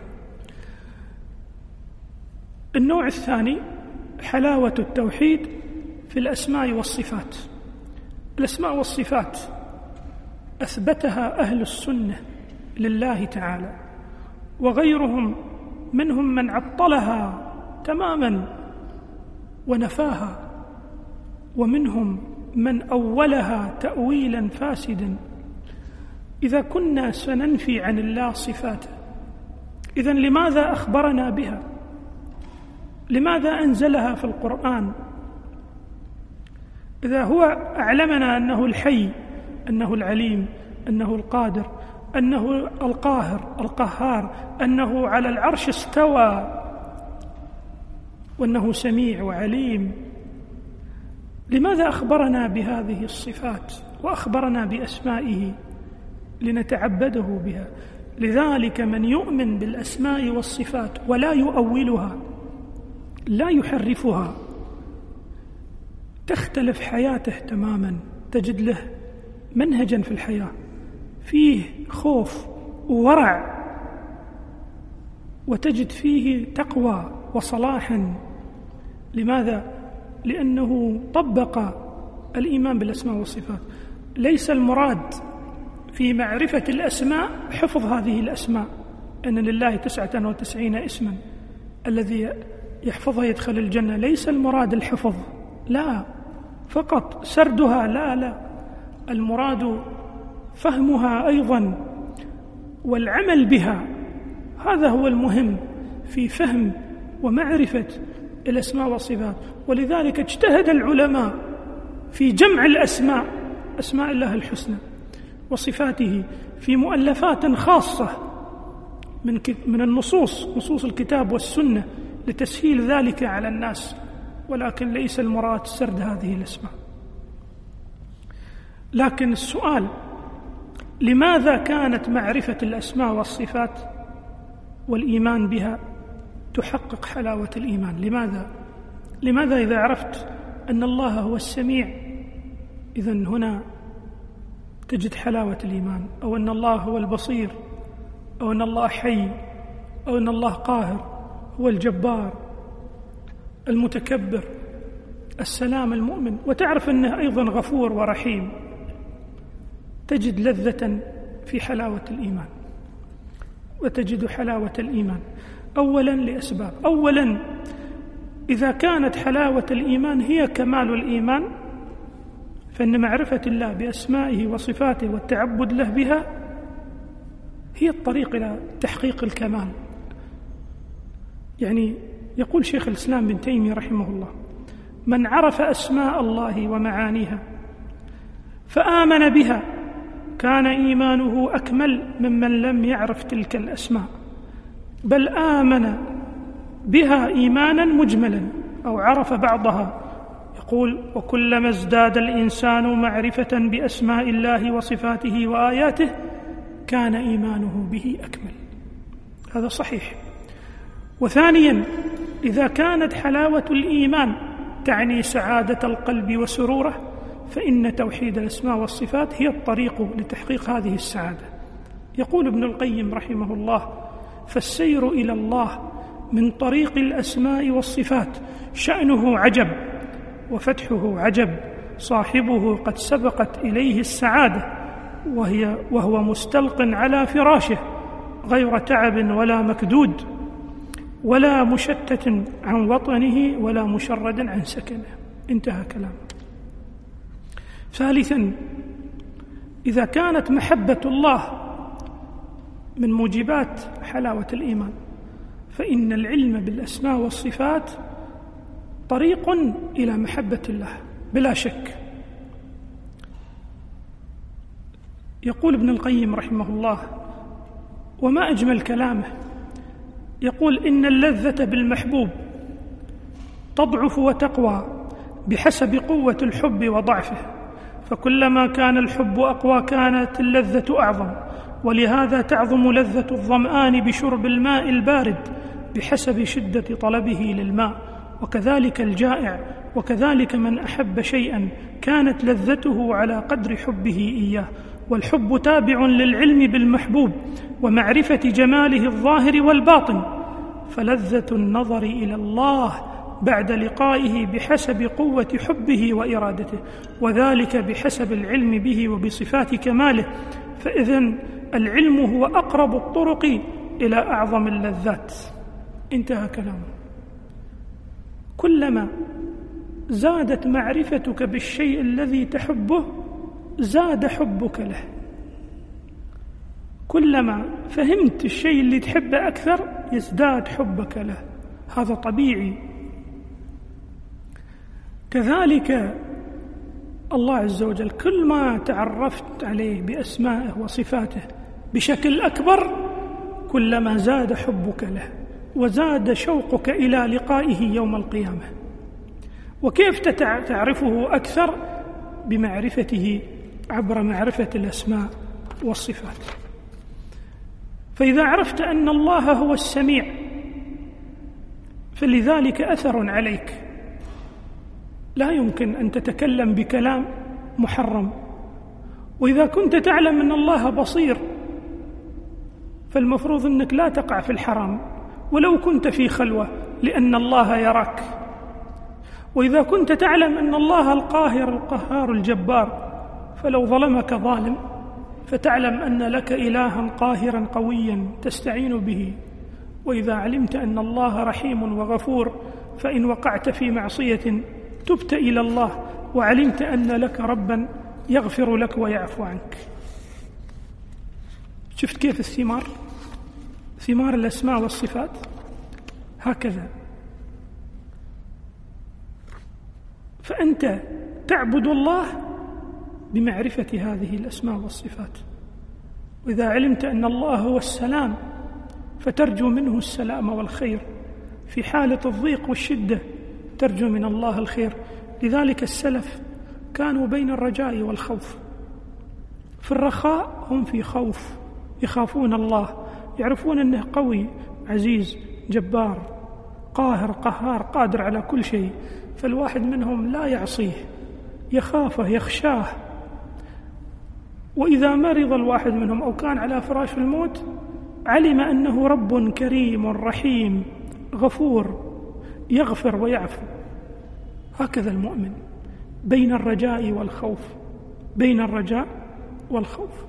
النوع الثاني حلاوة التوحيد في الأسماء والصفات. الأسماء والصفات أثبتها أهل السنة لله تعالى، وغيرهم منهم من عطلها تماما ونفاها، ومنهم من أولها تأويلا فاسدا. إذا كنا سننفي عن الله صفاته، إذن لماذا أخبرنا بها؟ لماذا أنزلها في القرآن؟ إذا هو أعلمنا أنه الحي، أنه العليم، أنه القادر، أنه القاهر القهار، أنه على العرش استوى، وأنه سميع وعليم، لماذا أخبرنا بهذه الصفات وأخبرنا بأسمائه؟ لنتعبده بها. لذلك من يؤمن بالأسماء والصفات ولا يؤولها، لا يحرفها، تختلف حياته تماما، تجد له منهجا في الحياة فيه خوف وورع، وتجد فيه تقوى وصلاحا. لماذا؟ لأنه طبق الإيمان بالأسماء والصفات. ليس المراد في معرفة الأسماء حفظ هذه الأسماء، أن لله 99 اسما الذي يحفظها يدخل الجنة، ليس المراد الحفظ، لا فقط سردها، لا، المراد فهمها أيضا والعمل بها. هذا هو المهم في فهم ومعرفة الأسماء والصفات. ولذلك اجتهد العلماء في جمع الأسماء، أسماء الله الحسنى وصفاته، في مؤلفات خاصة من النصوص، نصوص الكتاب والسنة، لتسهيل ذلك على الناس، ولكن ليس المراد سرد هذه الأسماء. لكن السؤال: لماذا كانت معرفة الأسماء والصفات والإيمان بها تحقق حلاوة الإيمان؟ لماذا إذا عرفت أن الله هو السميع إذن هنا تجد حلاوة الإيمان، أو أن الله هو البصير، أو أن الله حي، أو أن الله قاهر، هو الجبار المتكبر السلام المؤمن، وتعرف أنه أيضا غفور ورحيم. تجد لذة في حلاوة الإيمان، وتجد حلاوة الإيمان أولا لأسباب. أولا، إذا كانت حلاوة الإيمان هي كمال الإيمان، فإن معرفة الله بأسمائه وصفاته والتعبد له بها هي الطريق إلى تحقيق الكمال. يعني يقول شيخ الإسلام بن تيمية رحمه الله: من عرف أسماء الله ومعانيها فآمن بها كان إيمانه أكمل ممن لم يعرف تلك الأسماء، بل آمن بها إيمانا مجملا أو عرف بعضها. يقول: وكلما ازداد الإنسان معرفة بأسماء الله وصفاته وآياته كان إيمانه به أكمل. هذا صحيح. وثانيا، إذا كانت حلاوة الإيمان تعني سعادة القلب وسروره، فإن توحيد الأسماء والصفات هي الطريق لتحقيق هذه السعادة. يقول ابن القيم رحمه الله: فالسير إلى الله من طريق الأسماء والصفات شأنه عجب، وفتحه عجب، صاحبه قد سبقت إليه السعادة، وهو مستلق على فراشه غير تعب ولا مكدود، ولا مشتت عن وطنه ولا مشرد عن سكنه. انتهى كلامه. ثالثا، إذا كانت محبة الله من موجبات حلاوة الإيمان، فإن العلم بالأسماء والصفات طريق إلى محبة الله بلا شك. يقول ابن القيم رحمه الله، وما أجمل كلامه، يقول: إن اللذة بالمحبوب تضعف وتقوى بحسب قوة الحب وضعفه، فكلما كان الحب أقوى كانت اللذة أعظم، ولهذا تعظم لذة الظمآن بشرب الماء البارد بحسب شدة طلبه للماء، وكذلك الجائع، وكذلك من أحب شيئا كانت لذته على قدر حبه إياه. والحب تابع للعلم بالمحبوب ومعرفة جماله الظاهر والباطن، فلذة النظر إلى الله بعد لقائه بحسب قوة حبه وإرادته، وذلك بحسب العلم به وبصفات كماله. فإذن العلم هو أقرب الطرق إلى أعظم اللذات. انتهى كلامه. كلما زادت معرفتك بالشيء الذي تحبه زاد حبك له. كلما فهمت الشيء اللي تحبه أكثر يزداد حبك له، هذا طبيعي. كذلك الله عز وجل كل ما تعرفت عليه بأسمائه وصفاته بشكل أكبر كلما زاد حبك له وزاد شوقك إلى لقائه يوم القيامة. وكيف تعرفه أكثر؟ بمعرفته عبر معرفة الأسماء والصفات. فإذا عرفت أن الله هو السميع فلذلك أثر عليك، لا يمكن أن تتكلم بكلام محرم. وإذا كنت تعلم أن الله بصير فالمفروض أنك لا تقع في الحرام ولو كنت في خلوة، لأن الله يراك. وإذا كنت تعلم أن الله القاهر القهار الجبار، فلو ظلمك ظالم فتعلم أن لك إلها قاهرا قويا تستعين به. وإذا علمت أن الله رحيم وغفور، فإن وقعت في معصية تبت إلى الله وعلمت أن لك ربا يغفر لك ويعفو عنك. شفت كيف الثمار؟ ثمار الأسماء والصفات هكذا. فأنت تعبد الله بمعرفة هذه الأسماء والصفات. وإذا علمت أن الله هو السلام فترجو منه السلام والخير، في حالة الضيق والشدة ترجو من الله الخير. لذلك السلف كانوا بين الرجاء والخوف. في الرخاء هم في خوف، يخافون الله، يعرفون أنه قوي عزيز جبار قاهر قهار قادر على كل شيء، فالواحد منهم لا يعصيه، يخافه يخشاه. وإذا مرض الواحد منهم أو كان على فراش الموت علم أنه رب كريم رحيم غفور يغفر ويعفو. هكذا المؤمن بين الرجاء والخوف، بين الرجاء والخوف.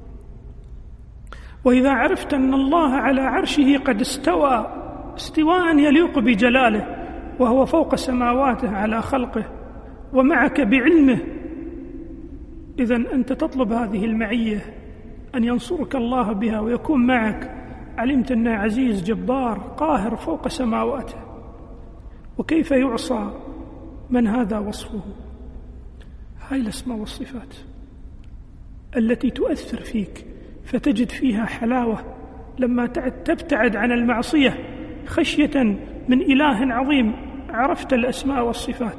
وإذا عرفت أن الله على عرشه قد استوى استواء يليق بجلاله وهو فوق سماواته على خلقه ومعك بعلمه، إذن أنت تطلب هذه المعية أن ينصرك الله بها ويكون معك، علمت أنه عزيز جبار قاهر فوق سماواته. وكيف يعصى من هذا وصفه؟ هاي الأسماء والصفات التي تؤثر فيك فتجد فيها حلاوة لما تبتعد عن المعصية خشية من إله عظيم. عرفت الأسماء والصفات،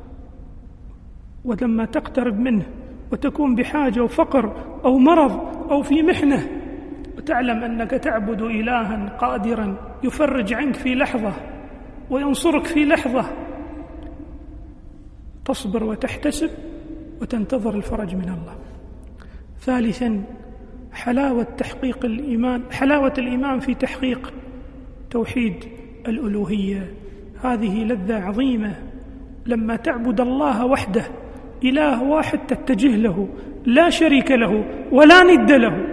ولما تقترب منه وتكون بحاجة وفقر أو مرض أو في محنة وتعلم أنك تعبد إلها قادرا يفرج عنك في لحظة وينصرك في لحظة، تصبر وتحتسب وتنتظر الفرج من الله. ثالثا، حلاوة تحقيق الإيمان، حلاوة الإيمان في تحقيق توحيد الألوهية. هذه لذة عظيمة لما تعبد الله وحده، إله واحد تتجه له لا شريك له ولا ند له،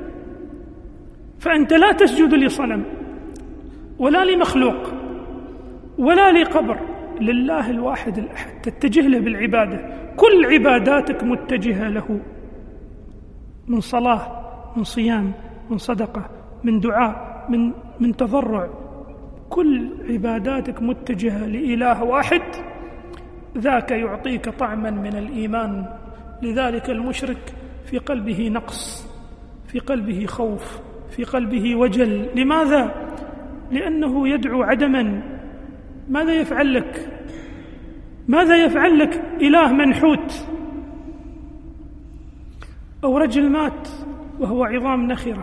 فأنت لا تسجد لصنم ولا لمخلوق ولا لقبر، لله الواحد الأحد تتجه له بالعبادة. كل عباداتك متجهة له، من صلاة، من صيام، من صدقة، من دعاء، من تضرع، كل عباداتك متجهة لإله واحد. ذاك يعطيك طعما من الإيمان. لذلك المشرك في قلبه نقص، في قلبه خوف، في قلبه وجل. لماذا؟ لأنه يدعو عدما. ماذا يفعل لك؟ ماذا يفعل لك إله منحوت؟ أو رجل مات وهو عظام نخرة،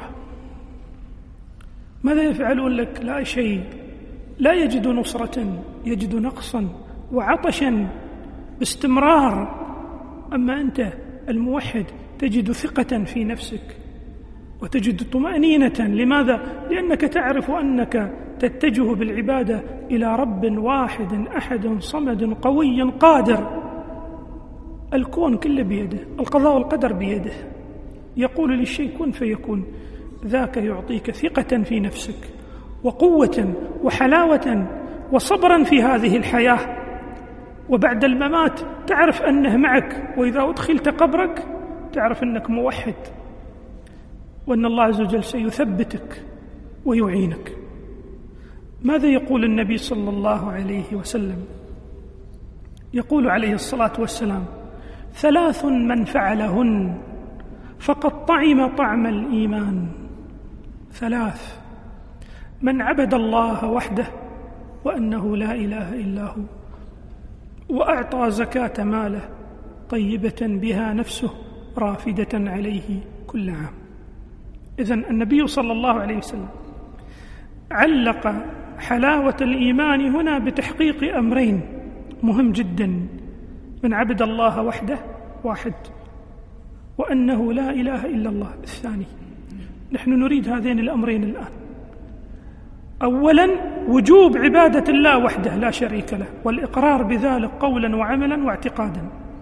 ماذا يفعلون لك؟ لا شيء، لا يجد نصرة، يجد نقصا وعطشا باستمرار. أما أنت الموحد تجد ثقة في نفسك وتجد طمأنينة. لماذا؟ لأنك تعرف أنك تتجه بالعبادة إلى رب واحد أحد صمد قوي قادر. الكون كله بيده، القضاء والقدر بيده، يقول للشيء كن فيكون. ذاك يعطيك ثقة في نفسك وقوة وحلاوة وصبرا في هذه الحياة، وبعد الممات تعرف أنه معك، وإذا أدخلت قبرك تعرف أنك موحد وأن الله عز وجل سيثبتك ويعينك. ماذا يقول النبي صلى الله عليه وسلم؟ يقول عليه الصلاة والسلام: 3 من فعلهن فقد طعم طعم الإيمان. 3: من عبد الله وحده وأنه لا إله إلا هو، وأعطى زكاة ماله طيبة بها نفسه رافدة عليه كل عام. إذن النبي صلى الله عليه وسلم علق حلاوة الإيمان هنا بتحقيق أمرين مهم جدا: من عبد الله وحده، واحد، وأنه لا إله إلا الله، الثاني. نحن نريد هذين الأمرين الآن. أولا، وجوب عبادة الله وحده لا شريك له، والإقرار بذلك قولا وعملا واعتقادا.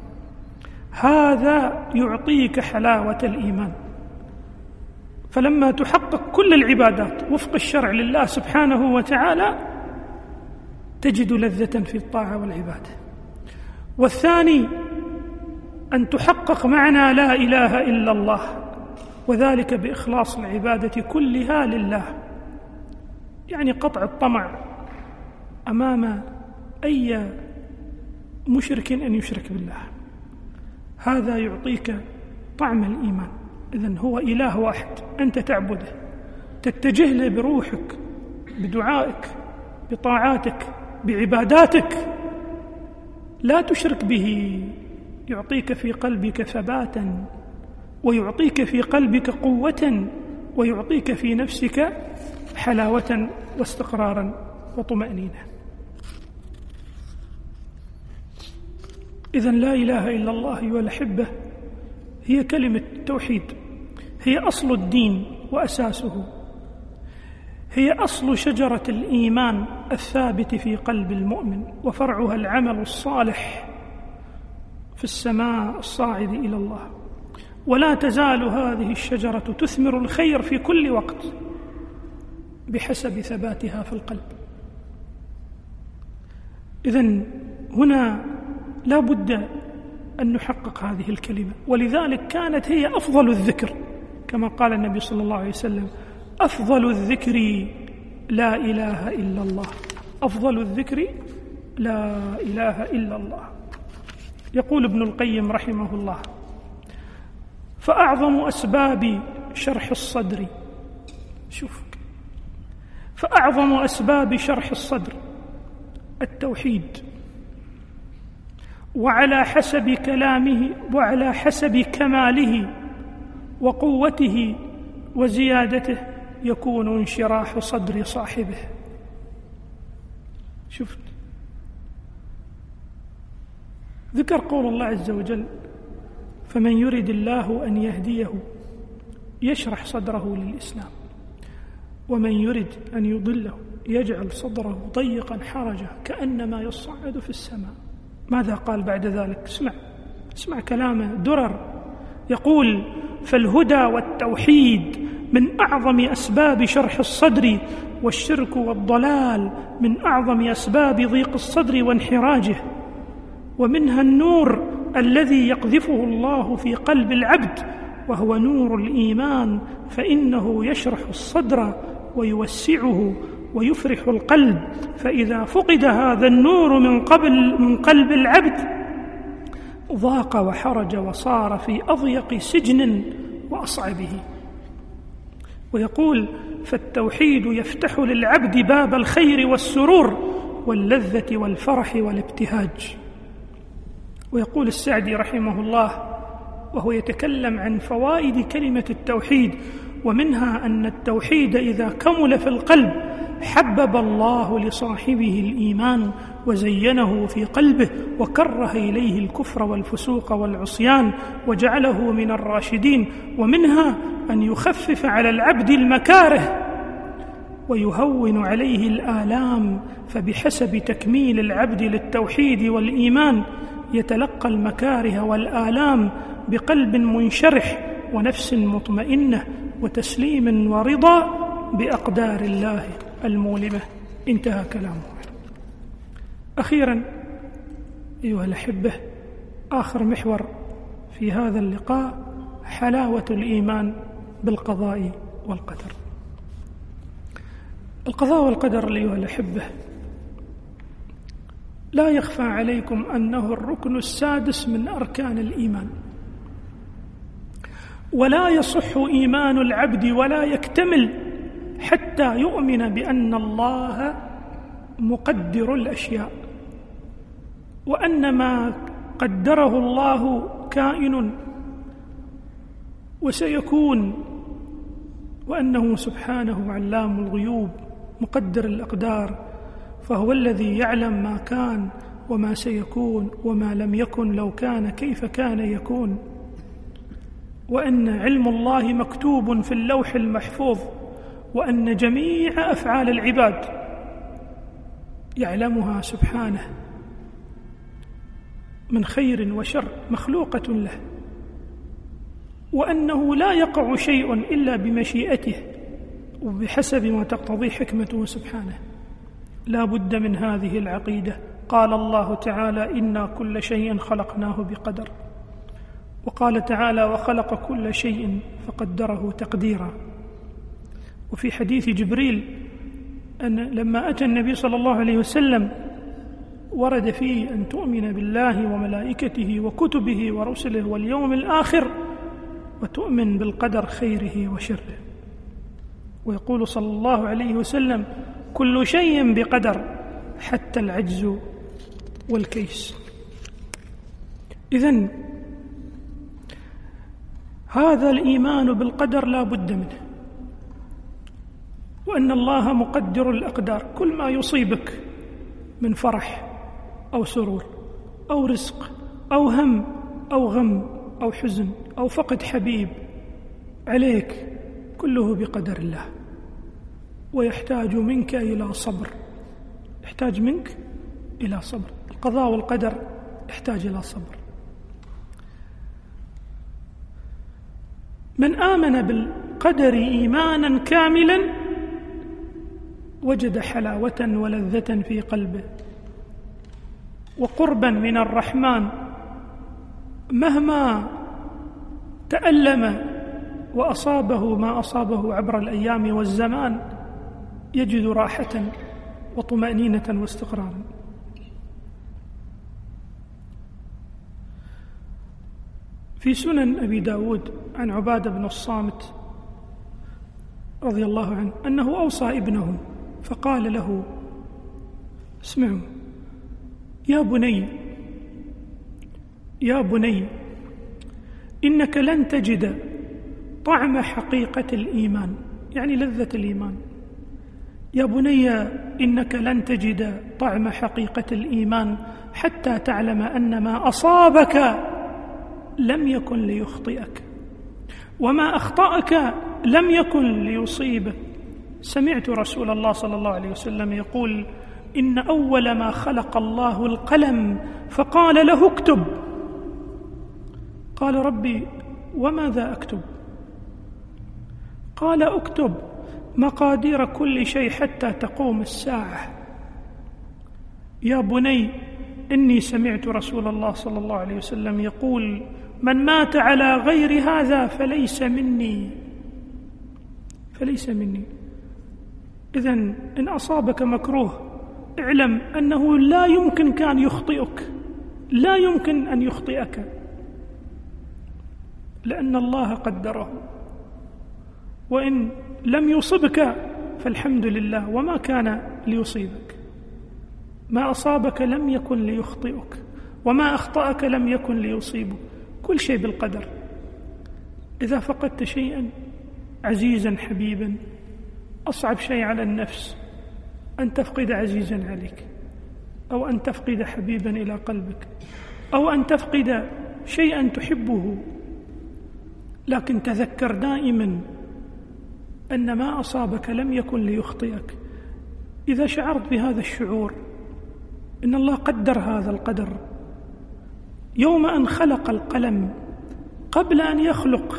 هذا يعطيك حلاوة الإيمان. فلما تحقق كل العبادات وفق الشرع لله سبحانه وتعالى تجد لذة في الطاعة والعبادة. والثاني، أن تحقق معنى لا إله إلا الله، وذلك بإخلاص العبادة كلها لله، يعني قطع الطمع أمام أي مشرك أن يشرك بالله. هذا يعطيك طعم الإيمان. إذن هو إله واحد أنت تعبده، تتجه له بروحك، بدعائك، بطاعاتك، بعباداتك، لا تشرك به. يعطيك في قلبك ثباتا، ويعطيك في قلبك قوة، ويعطيك في نفسك حلاوة واستقرارا وطمأنينة. إذن لا إله إلا الله أيها الأحبة هي كلمة التوحيد، هي أصل الدين وأساسه، هي أصل شجرة الإيمان الثابت في قلب المؤمن، وفرعها العمل الصالح في السماء الصاعد إلى الله. ولا تزال هذه الشجرة تثمر الخير في كل وقت بحسب ثباتها في القلب. إذن هنا لا بد أن نحقق هذه الكلمة، ولذلك كانت هي أفضل الذكر، كما قال النبي صلى الله عليه وسلم: أفضل الذكر لا إله إلا الله. أفضل الذكر لا إله إلا الله. يقول ابن القيم رحمه الله: فأعظم أسباب شرح الصدر، شوف، فأعظم أسباب شرح الصدر التوحيد، وعلى حسب كلامه وعلى حسب كماله وقوته وزيادته يكون انشراح صدر صاحبه. شفت؟ ذكر قول الله عز وجل: فمن يرد الله أن يهديه يشرح صدره للإسلام، ومن يرد أن يضله يجعل صدره ضيقا حرجا كأنما يصعد في السماء. ماذا قال بعد ذلك؟ اسمع كلامه درر. يقول: فالهدى والتوحيد من أعظم أسباب شرح الصدر، والشرك والضلال من أعظم أسباب ضيق الصدر وانحراجه، ومنها النور الذي يقذفه الله في قلب العبد، وهو نور الإيمان، فإنه يشرح الصدر ويوسعه ويفرح القلب، فإذا فقد هذا النور من قلب العبد ضاق وحرج وصار في أضيق سجن وأصعبه. ويقول: فالتوحيد يفتح للعبد باب الخير والسرور واللذة والفرح والابتهاج. ويقول السعدي رحمه الله وهو يتكلم عن فوائد كلمة التوحيد، ومنها أن التوحيد إذا كمل في القلب حبب الله لصاحبه الإيمان وزينه في قلبه وكره إليه الكفر والفسوق والعصيان وجعله من الراشدين، ومنها أن يخفف على العبد المكاره ويهون عليه الآلام، فبحسب تكميل العبد للتوحيد والإيمان يتلقى المكاره والآلام بقلب منشرح ونفس مطمئنة وتسليم ورضا بأقدار الله المؤلمة. انتهى كلامه. أخيرا أيها الأحبة، آخر محور في هذا اللقاء حلاوة الإيمان بالقضاء والقدر. القضاء والقدر أيها الأحبة لا يخفى عليكم أنه الركن السادس من أركان الإيمان، ولا يصح إيمان العبد ولا يكتمل حتى يؤمن بأن الله مقدر الأشياء، وأن ما قدره الله كائن وسيكون، وأنه سبحانه علام الغيوب مقدر الأقدار، فهو الذي يعلم ما كان وما سيكون وما لم يكن لو كان كيف كان يكون، وأن علم الله مكتوب في اللوح المحفوظ، وأن جميع أفعال العباد يعلمها سبحانه من خير وشر مخلوقة له، وأنه لا يقع شيء إلا بمشيئته وبحسب ما تقتضي حكمته سبحانه. لا بد من هذه العقيدة. قال الله تعالى: إنا كل شيء خلقناه بقدر، وقال تعالى: وخلق كل شيء فقدره تقديرا. وفي حديث جبريل أن لما أتى النبي صلى الله عليه وسلم ورد فيه أن تؤمن بالله وملائكته وكتبه ورسله واليوم الآخر، وتؤمن بالقدر خيره وشره. ويقول صلى الله عليه وسلم: كل شيء بقدر حتى العجز والكيس. إذن هذا الإيمان بالقدر لا بد منه، وأن الله مقدر الأقدار. كل ما يصيبك من فرح أو سرور أو رزق أو هم أو غم أو حزن أو فقد حبيب عليك كله بقدر الله، ويحتاج منك إلى صبر. يحتاج منك إلى صبر. القضاء والقدر يحتاج إلى صبر. من آمن بالقدر إيمانا كاملا وجد حلاوة ولذة في قلبه وقربا من الرحمن، مهما تألم وأصابه ما أصابه عبر الأيام والزمان يجد راحة وطمأنينة واستقرارا. في سنن أبي داود عن عبادة بن الصامت رضي الله عنه أنه أوصى ابنه فقال له: اسمعوا يا بني إنك لن تجد طعم حقيقة الإيمان، يعني لذة الإيمان. يا بني إنك لن تجد طعم حقيقة الإيمان حتى تعلم أن ما أصابك لم يكن ليخطئك وما أخطأك لم يكن ليصيبك. سمعت رسول الله صلى الله عليه وسلم يقول: إن أول ما خلق الله القلم فقال له اكتب. قال: ربي وماذا أكتب؟ قال: اكتب مقادير كل شيء حتى تقوم الساعة. يا بني إني سمعت رسول الله صلى الله عليه وسلم يقول: من مات على غير هذا فليس مني. إذن إن أصابك مكروه اعلم أنه لا يمكن كان يخطئك، لا يمكن أن يخطئك، لأن الله قدره. وإن لم يصبك فالحمد لله، وما كان ليصيبك. ما أصابك لم يكن ليخطئك وما أخطأك لم يكن ليصيبك، كل شيء بالقدر. إذا فقدت شيئا عزيزا حبيبا، أصعب شيء على النفس أن تفقد عزيزا عليك، أو أن تفقد حبيبا إلى قلبك، أو أن تفقد شيئا تحبه. لكن تذكر دائما أن ما أصابك لم يكن ليخطئك. إذا شعرت بهذا الشعور إن الله قدر هذا القدر يوم أن خلق القلم، قبل أن يخلق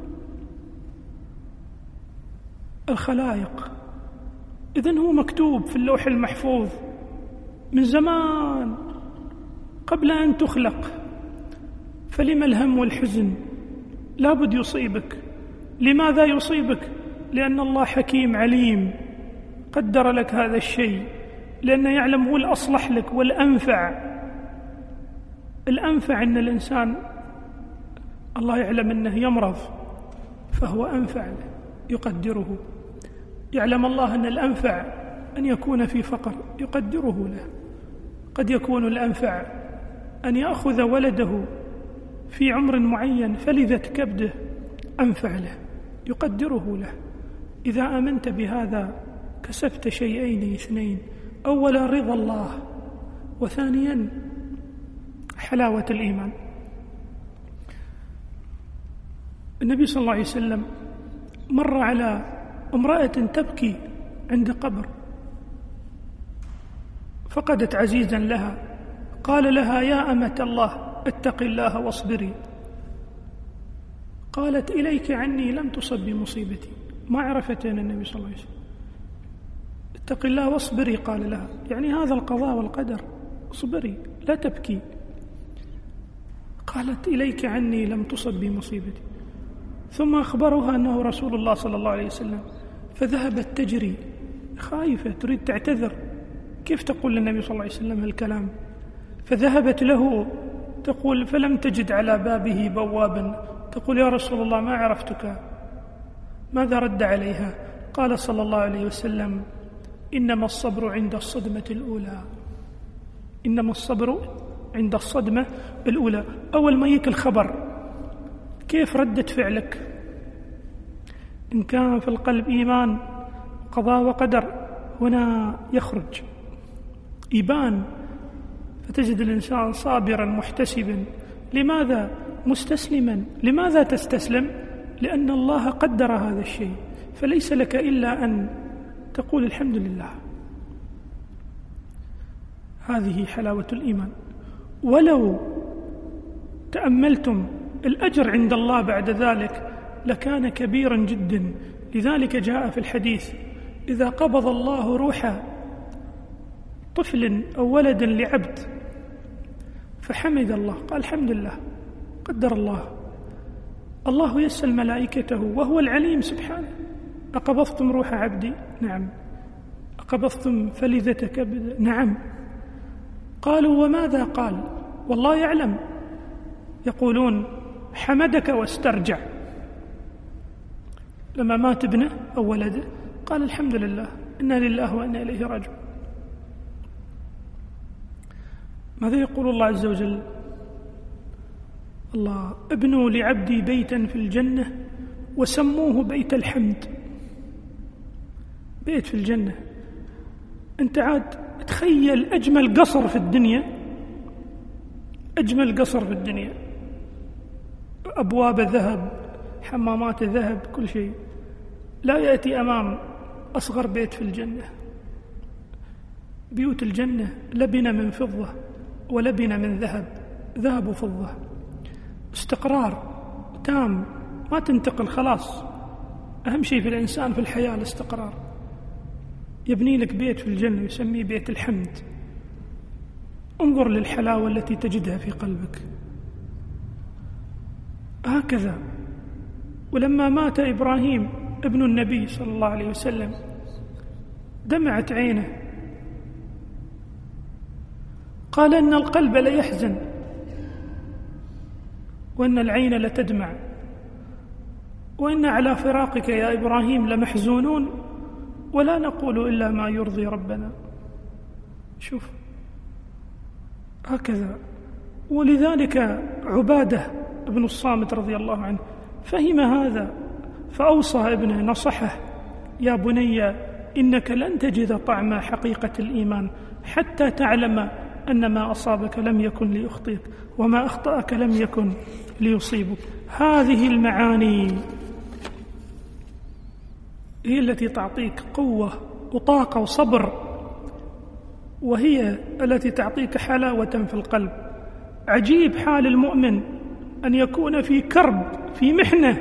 الخلائق، إذن هو مكتوب في اللوح المحفوظ من زمان قبل أن تخلق. فلما الهم والحزن؟ لابد يصيبك. لماذا يصيبك؟ لأن الله حكيم عليم، قدر لك هذا الشيء لأنه يعلم هو الأصلح لك والأنفع. الأنفع أن الإنسان الله يعلم أنه يمرض فهو أنفع له، يقدره. يعلم الله أن الأنفع أن يكون في فقر، يقدره له. قد يكون الأنفع أن يأخذ ولده في عمر معين فلذة كبده، أنفع له، يقدره له. إذا آمنت بهذا كسبت شيئين اثنين: أولا رضا الله، وثانيا حلاوة الإيمان. النبي صلى الله عليه وسلم مر على امرأة تبكي عند قبر، فقدت عزيزا لها، قال لها: يا أمة الله اتق الله واصبري. قالت: إليك عني لم تصب بمصيبتي. ما عرفت أن النبي صلى الله عليه وسلم اتق الله واصبري قال لها، يعني هذا القضاء والقدر، اصبري لا تبكي. قالت: إليك عني لم تصب بمصيبتي. ثم أخبرها أنه رسول الله صلى الله عليه وسلم، فذهبت تجري خائفة تريد تعتذر، كيف تقول للنبي صلى الله عليه وسلم الكلام؟ فذهبت له تقول: فلم تجد على بابه بوابا، تقول: يا رسول الله ما عرفتك. ماذا رد عليها؟ قال صلى الله عليه وسلم: إنما الصبر عند الصدمة الأولى. إنما الصبر عند الصدمة الأولى. أول ما يجيك الخبر كيف ردة فعلك؟ إن كان في القلب إيمان قضاء وقدر هنا يخرج إيمان، فتجد الإنسان صابرا محتسبا. لماذا؟ مستسلما. لماذا تستسلم؟ لأن الله قدر هذا الشيء، فليس لك إلا أن تقول الحمد لله. هذه حلاوة الإيمان. ولو تأملتم الأجر عند الله بعد ذلك لكان كبيرا جدا. لذلك جاء في الحديث: إذا قبض الله روح طفل أو ولد لعبد فحمد الله، قال الحمد لله، قدر الله يسأل ملائكته وهو العليم سبحانه: أقبضتم روح عبدي؟ نعم. أقبضتم فلذة كبد؟ نعم. قالوا: وماذا قال؟ والله يعلم. يقولون: حمدك واسترجع. لما مات ابنه أو ولده قال: الحمد لله، إنا لله وإنا إليه راجعون. ماذا يقول الله عز وجل؟ الله: ابنوا لعبدي بيتا في الجنة وسموه بيت الحمد. بيت في الجنة. أنت عاد تخيل أجمل قصر في الدنيا، أجمل قصر في الدنيا، أبواب ذهب، حمامات ذهب، كل شيء، لا يأتي أمام أصغر بيت في الجنة. بيوت الجنة لبنة من فضة ولبنة من ذهب، ذهب وفضة، استقرار تام، ما تنتقل خلاص. أهم شيء في الإنسان في الحياة الاستقرار. يبني لك بيت في الجنة يسميه بيت الحمد. انظر للحلاوة التي تجدها في قلبك. هكذا. ولما مات إبراهيم ابن النبي صلى الله عليه وسلم دمعت عينه، قال: إن القلب ليحزن وإن العين لتدمع وإن على فراقك يا إبراهيم لمحزونون ولا نقول إلا ما يرضي ربنا. شوف هكذا. ولذلك عبادة بن الصامت رضي الله عنه فهم هذا فأوصى ابنه، نصحه: يا بني إنك لن تجد طعم حقيقة الإيمان حتى تعلم أن ما أصابك لم يكن ليخطئك وما أخطأك لم يكن ليصيبك. هذه المعاني هي التي تعطيك قوة وطاقة وصبر، وهي التي تعطيك حلاوة في القلب. عجيب حال المؤمن أن يكون في كرب، في محنة،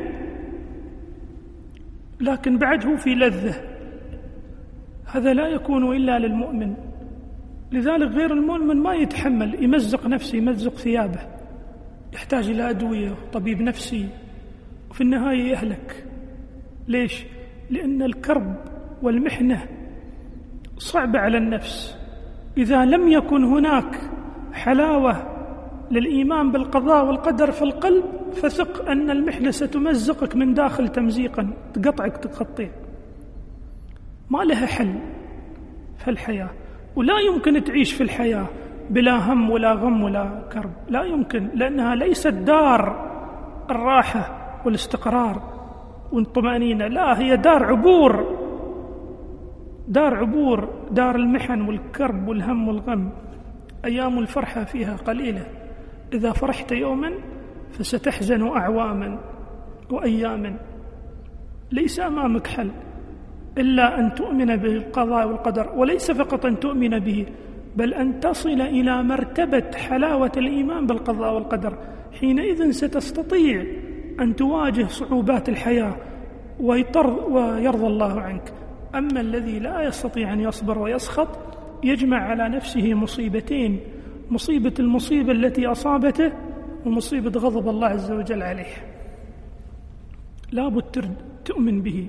لكن بعده في لذة. هذا لا يكون إلا للمؤمن. لذلك غير المؤمن ما يتحمل، يمزق نفسه، يمزق ثيابه، يحتاج إلى أدوية وطبيب نفسي، وفي النهاية يهلك. ليش؟ لأن الكرب والمحنة صعبة على النفس. إذا لم يكن هناك حلاوة للإيمان بالقضاء والقدر في القلب فثق أن المحنة ستمزقك من داخل تمزيقا، تقطعك تقطيع، ما لها حل في الحياة. ولا يمكن تعيش في الحياة بلا هم ولا غم ولا كرب، لا يمكن، لأنها ليست دار الراحة والاستقرار والطمأنينة، لا، هي دار عبور، دار عبور، دار المحن والكرب والهم والغم. أيام الفرحة فيها قليلة، إذا فرحت يوما فستحزن أعواما وأياما. ليس أمامك حل إلا أن تؤمن بالقضاء والقدر، وليس فقط أن تؤمن به، بل أن تصل إلى مرتبة حلاوة الإيمان بالقضاء والقدر. حينئذ ستستطيع أن تواجه صعوبات الحياة ويرضى الله عنك. أما الذي لا يستطيع أن يصبر ويسخط يجمع على نفسه مصيبتين: مصيبة المصيبة التي أصابته ومصيبة غضب الله عز وجل عليه. لا بد تؤمن به.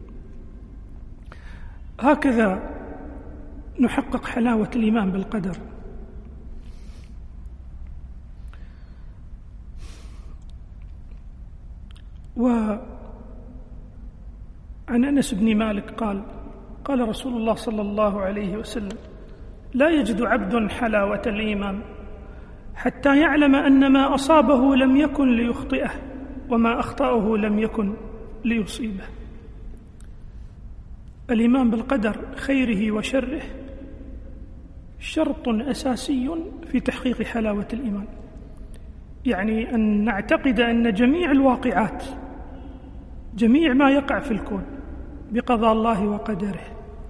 هكذا نحقق حلاوة الإيمان بالقدر. وعن أنس بن مالك قال رسول الله صلى الله عليه وسلم: لا يجد عبد حلاوة الإيمان حتى يعلم أن ما أصابه لم يكن ليخطئه وما أخطأه لم يكن ليصيبه. الإيمان بالقدر خيره وشره شرط أساسي في تحقيق حلاوة الإيمان. يعني أن نعتقد أن جميع الواقعات، جميع ما يقع في الكون بقضاء الله وقدره،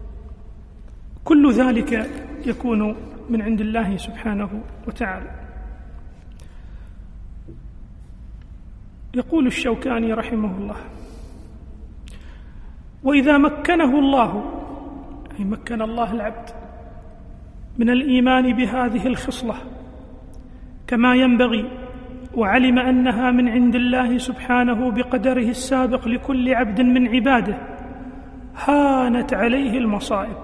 كل ذلك يكون من عند الله سبحانه وتعالى. يقول الشوكاني رحمه الله: وإذا مكنه الله، أي مكن الله العبد من الإيمان بهذه الخصلة كما ينبغي، وعلم أنها من عند الله سبحانه بقدره السابق لكل عبد من عباده، هانت عليه المصائب.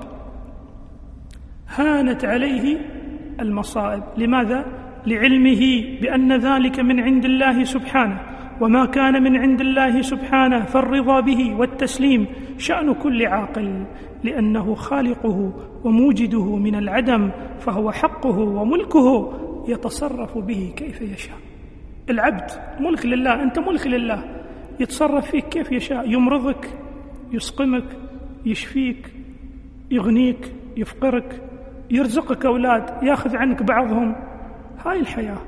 هانت عليه المصائب. لماذا؟ لعلمه بأن ذلك من عند الله سبحانه، وما كان من عند الله سبحانه فالرضا به والتسليم شأن كل عاقل، لأنه خالقه وموجده من العدم، فهو حقه وملكه يتصرف به كيف يشاء. العبد ملك لله، أنت ملك لله، يتصرف فيك كيف يشاء، يمرضك، يسقمك، يشفيك، يغنيك، يفقرك، يرزقك أولاد، يأخذ عنك بعضهم. هاي الحياة.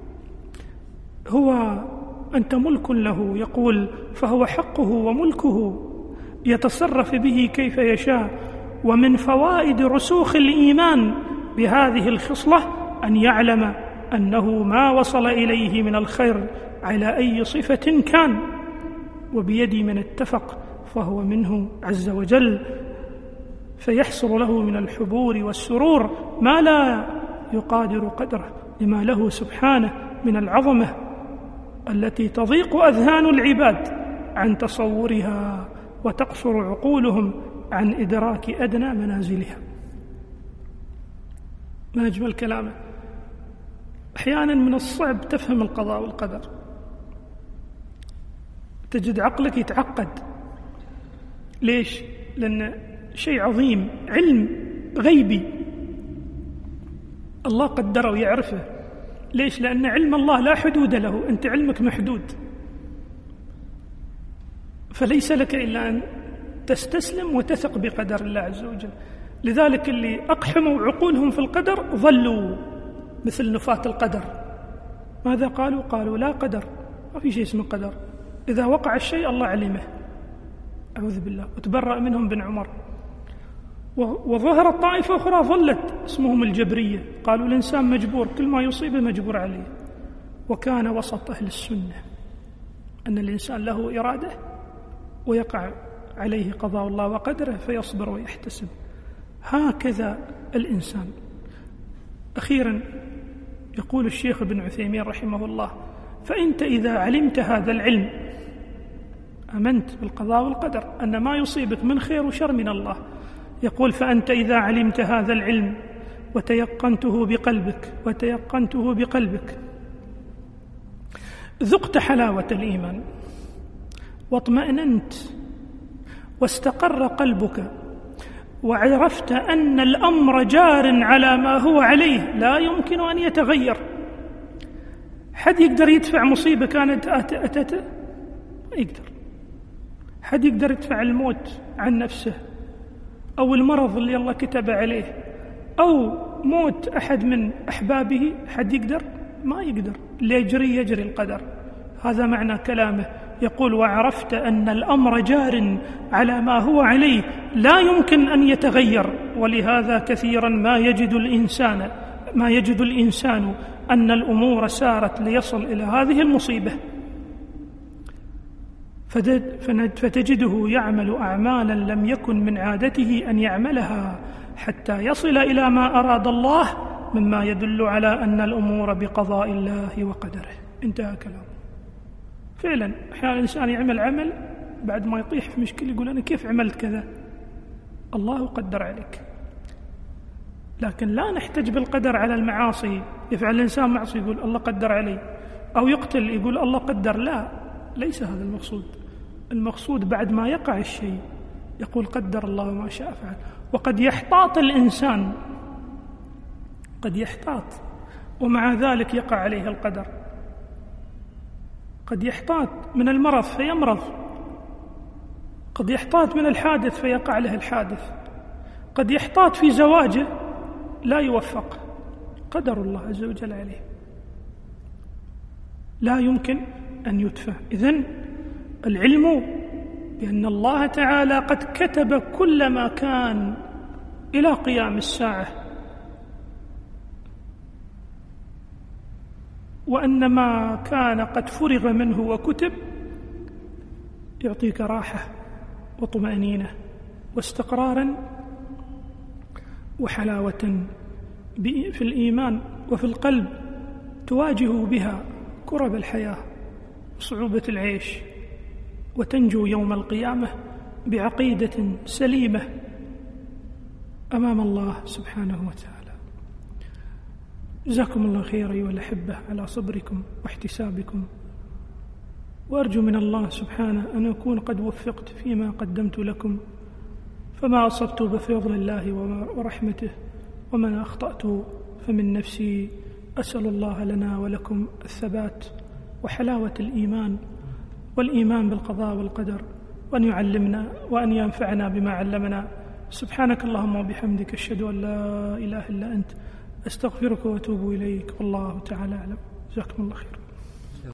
أنت ملك له، يقول فهو حقه وملكه يتصرف به كيف يشاء. ومن فوائد رسوخ الإيمان بهذه الخصلة أن يعلم أنه ما وصل إليه من الخير على أي صفة كان وبيد من اتفق فهو منه عز وجل، فيحصل له من الحبور والسرور ما لا يقادر قدره، لما له سبحانه من العظمة التي تضيق أذهان العباد عن تصورها وتقصر عقولهم عن إدراك أدنى منازلها. ما أجمل كلامه. أحيانا من الصعب تفهم القضاء والقدر، تجد عقلك يتعقد. ليش؟ لأن شيء عظيم، علم غيبي الله قدره ويعرفه. ليش؟ لأن علم الله لا حدود له، أنت علمك محدود، فليس لك إلا أن تستسلم وتثق بقدر الله عز وجل. لذلك اللي أقحموا عقولهم في القدر ظلوا مثل نفاة القدر. ماذا قالوا؟ قالوا لا قدر، ما في شيء اسمه قدر، إذا وقع الشيء الله علمه، أعوذ بالله. وتبرأ منهم بن عمر. وظهرت طائفة أخرى ظلت اسمهم الجبرية، قالوا الإنسان مجبور، كل ما يصيبه مجبور عليه. وكان وسط أهل السنة أن الإنسان له إرادة ويقع عليه قضاء الله وقدره فيصبر ويحتسب. هكذا الإنسان. أخيرا يقول الشيخ ابن عثيمين رحمه الله: فأنت إذا علمت هذا العلم آمنت بالقضاء والقدر أن ما يصيبك من خير وشر من الله. يقول: فأنت إذا علمت هذا العلم وتيقنته بقلبك ذقت حلاوة الإيمان واطمأننت واستقر قلبك، وعرفت أن الأمر جار على ما هو عليه لا يمكن أن يتغير. حد يقدر يدفع مصيبة كانت أتت؟ ما يقدر. حد يقدر يدفع الموت عن نفسه أو المرض اللي الله كتب عليه أو موت أحد من أحبابه؟ حد يقدر؟ ما يقدر. اللي يجري القدر. هذا معنى كلامه. يقول: وعرفت أن الأمر جار على ما هو عليه لا يمكن أن يتغير، ولهذا كثيرا ما يجد الإنسان أن الأمور سارت ليصل إلى هذه المصيبة، فتجده يعمل أعمالا لم يكن من عادته أن يعملها حتى يصل إلى ما أراد الله، مما يدل على أن الأمور بقضاء الله وقدره. انتهى كلامه. فعلا أحيانا الإنسان يعمل عمل بعد ما يطيح في مشكلة يقول: أنا كيف عملت كذا؟ الله قدر عليك. لكن لا نحتج بالقدر على المعاصي. يفعل الإنسان معصي يقول الله قدر علي، أو يقتل يقول الله قدر. لا، ليس هذا المقصود. المقصود بعد ما يقع الشيء يقول قدر الله ما شاء فعل. وقد يحتاط الإنسان، قد يحتاط ومع ذلك يقع عليه القدر. قد يحتاط من المرض فيمرض، قد يحتاط من الحادث فيقع له الحادث، قد يحتاط في زواجه لا يوفق، قدر الله عز وجل عليه لا يمكن أن يدفع. إذن العلم بأن الله تعالى قد كتب كل ما كان إلى قيام الساعة، وأن ما كان قد فرغ منه وكتب يعطيك راحة وطمأنينة واستقرارا وحلاوة في الإيمان وفي القلب، تواجه بها كرب الحياة وصعوبة العيش، وتنجو يوم القيامة بعقيدة سليمة أمام الله سبحانه وتعالى. جزاكم الله خير أيها الأحبة على صبركم واحتسابكم، وأرجو من الله سبحانه أن أكون قد وفقت فيما قدمت لكم، فما أصبت بفضل الله ورحمته، ومن أخطأت فمن نفسي. أسأل الله لنا ولكم الثبات وحلاوة الإيمان والإيمان بالقضاء والقدر، وأن يعلمنا وأن ينفعنا بما علمنا. سبحانك اللهم وبحمدك، أشهد أن لا إله إلا أنت، أستغفرك وأتوب إليك، والله تعالى أعلم. جزاكم الله خير.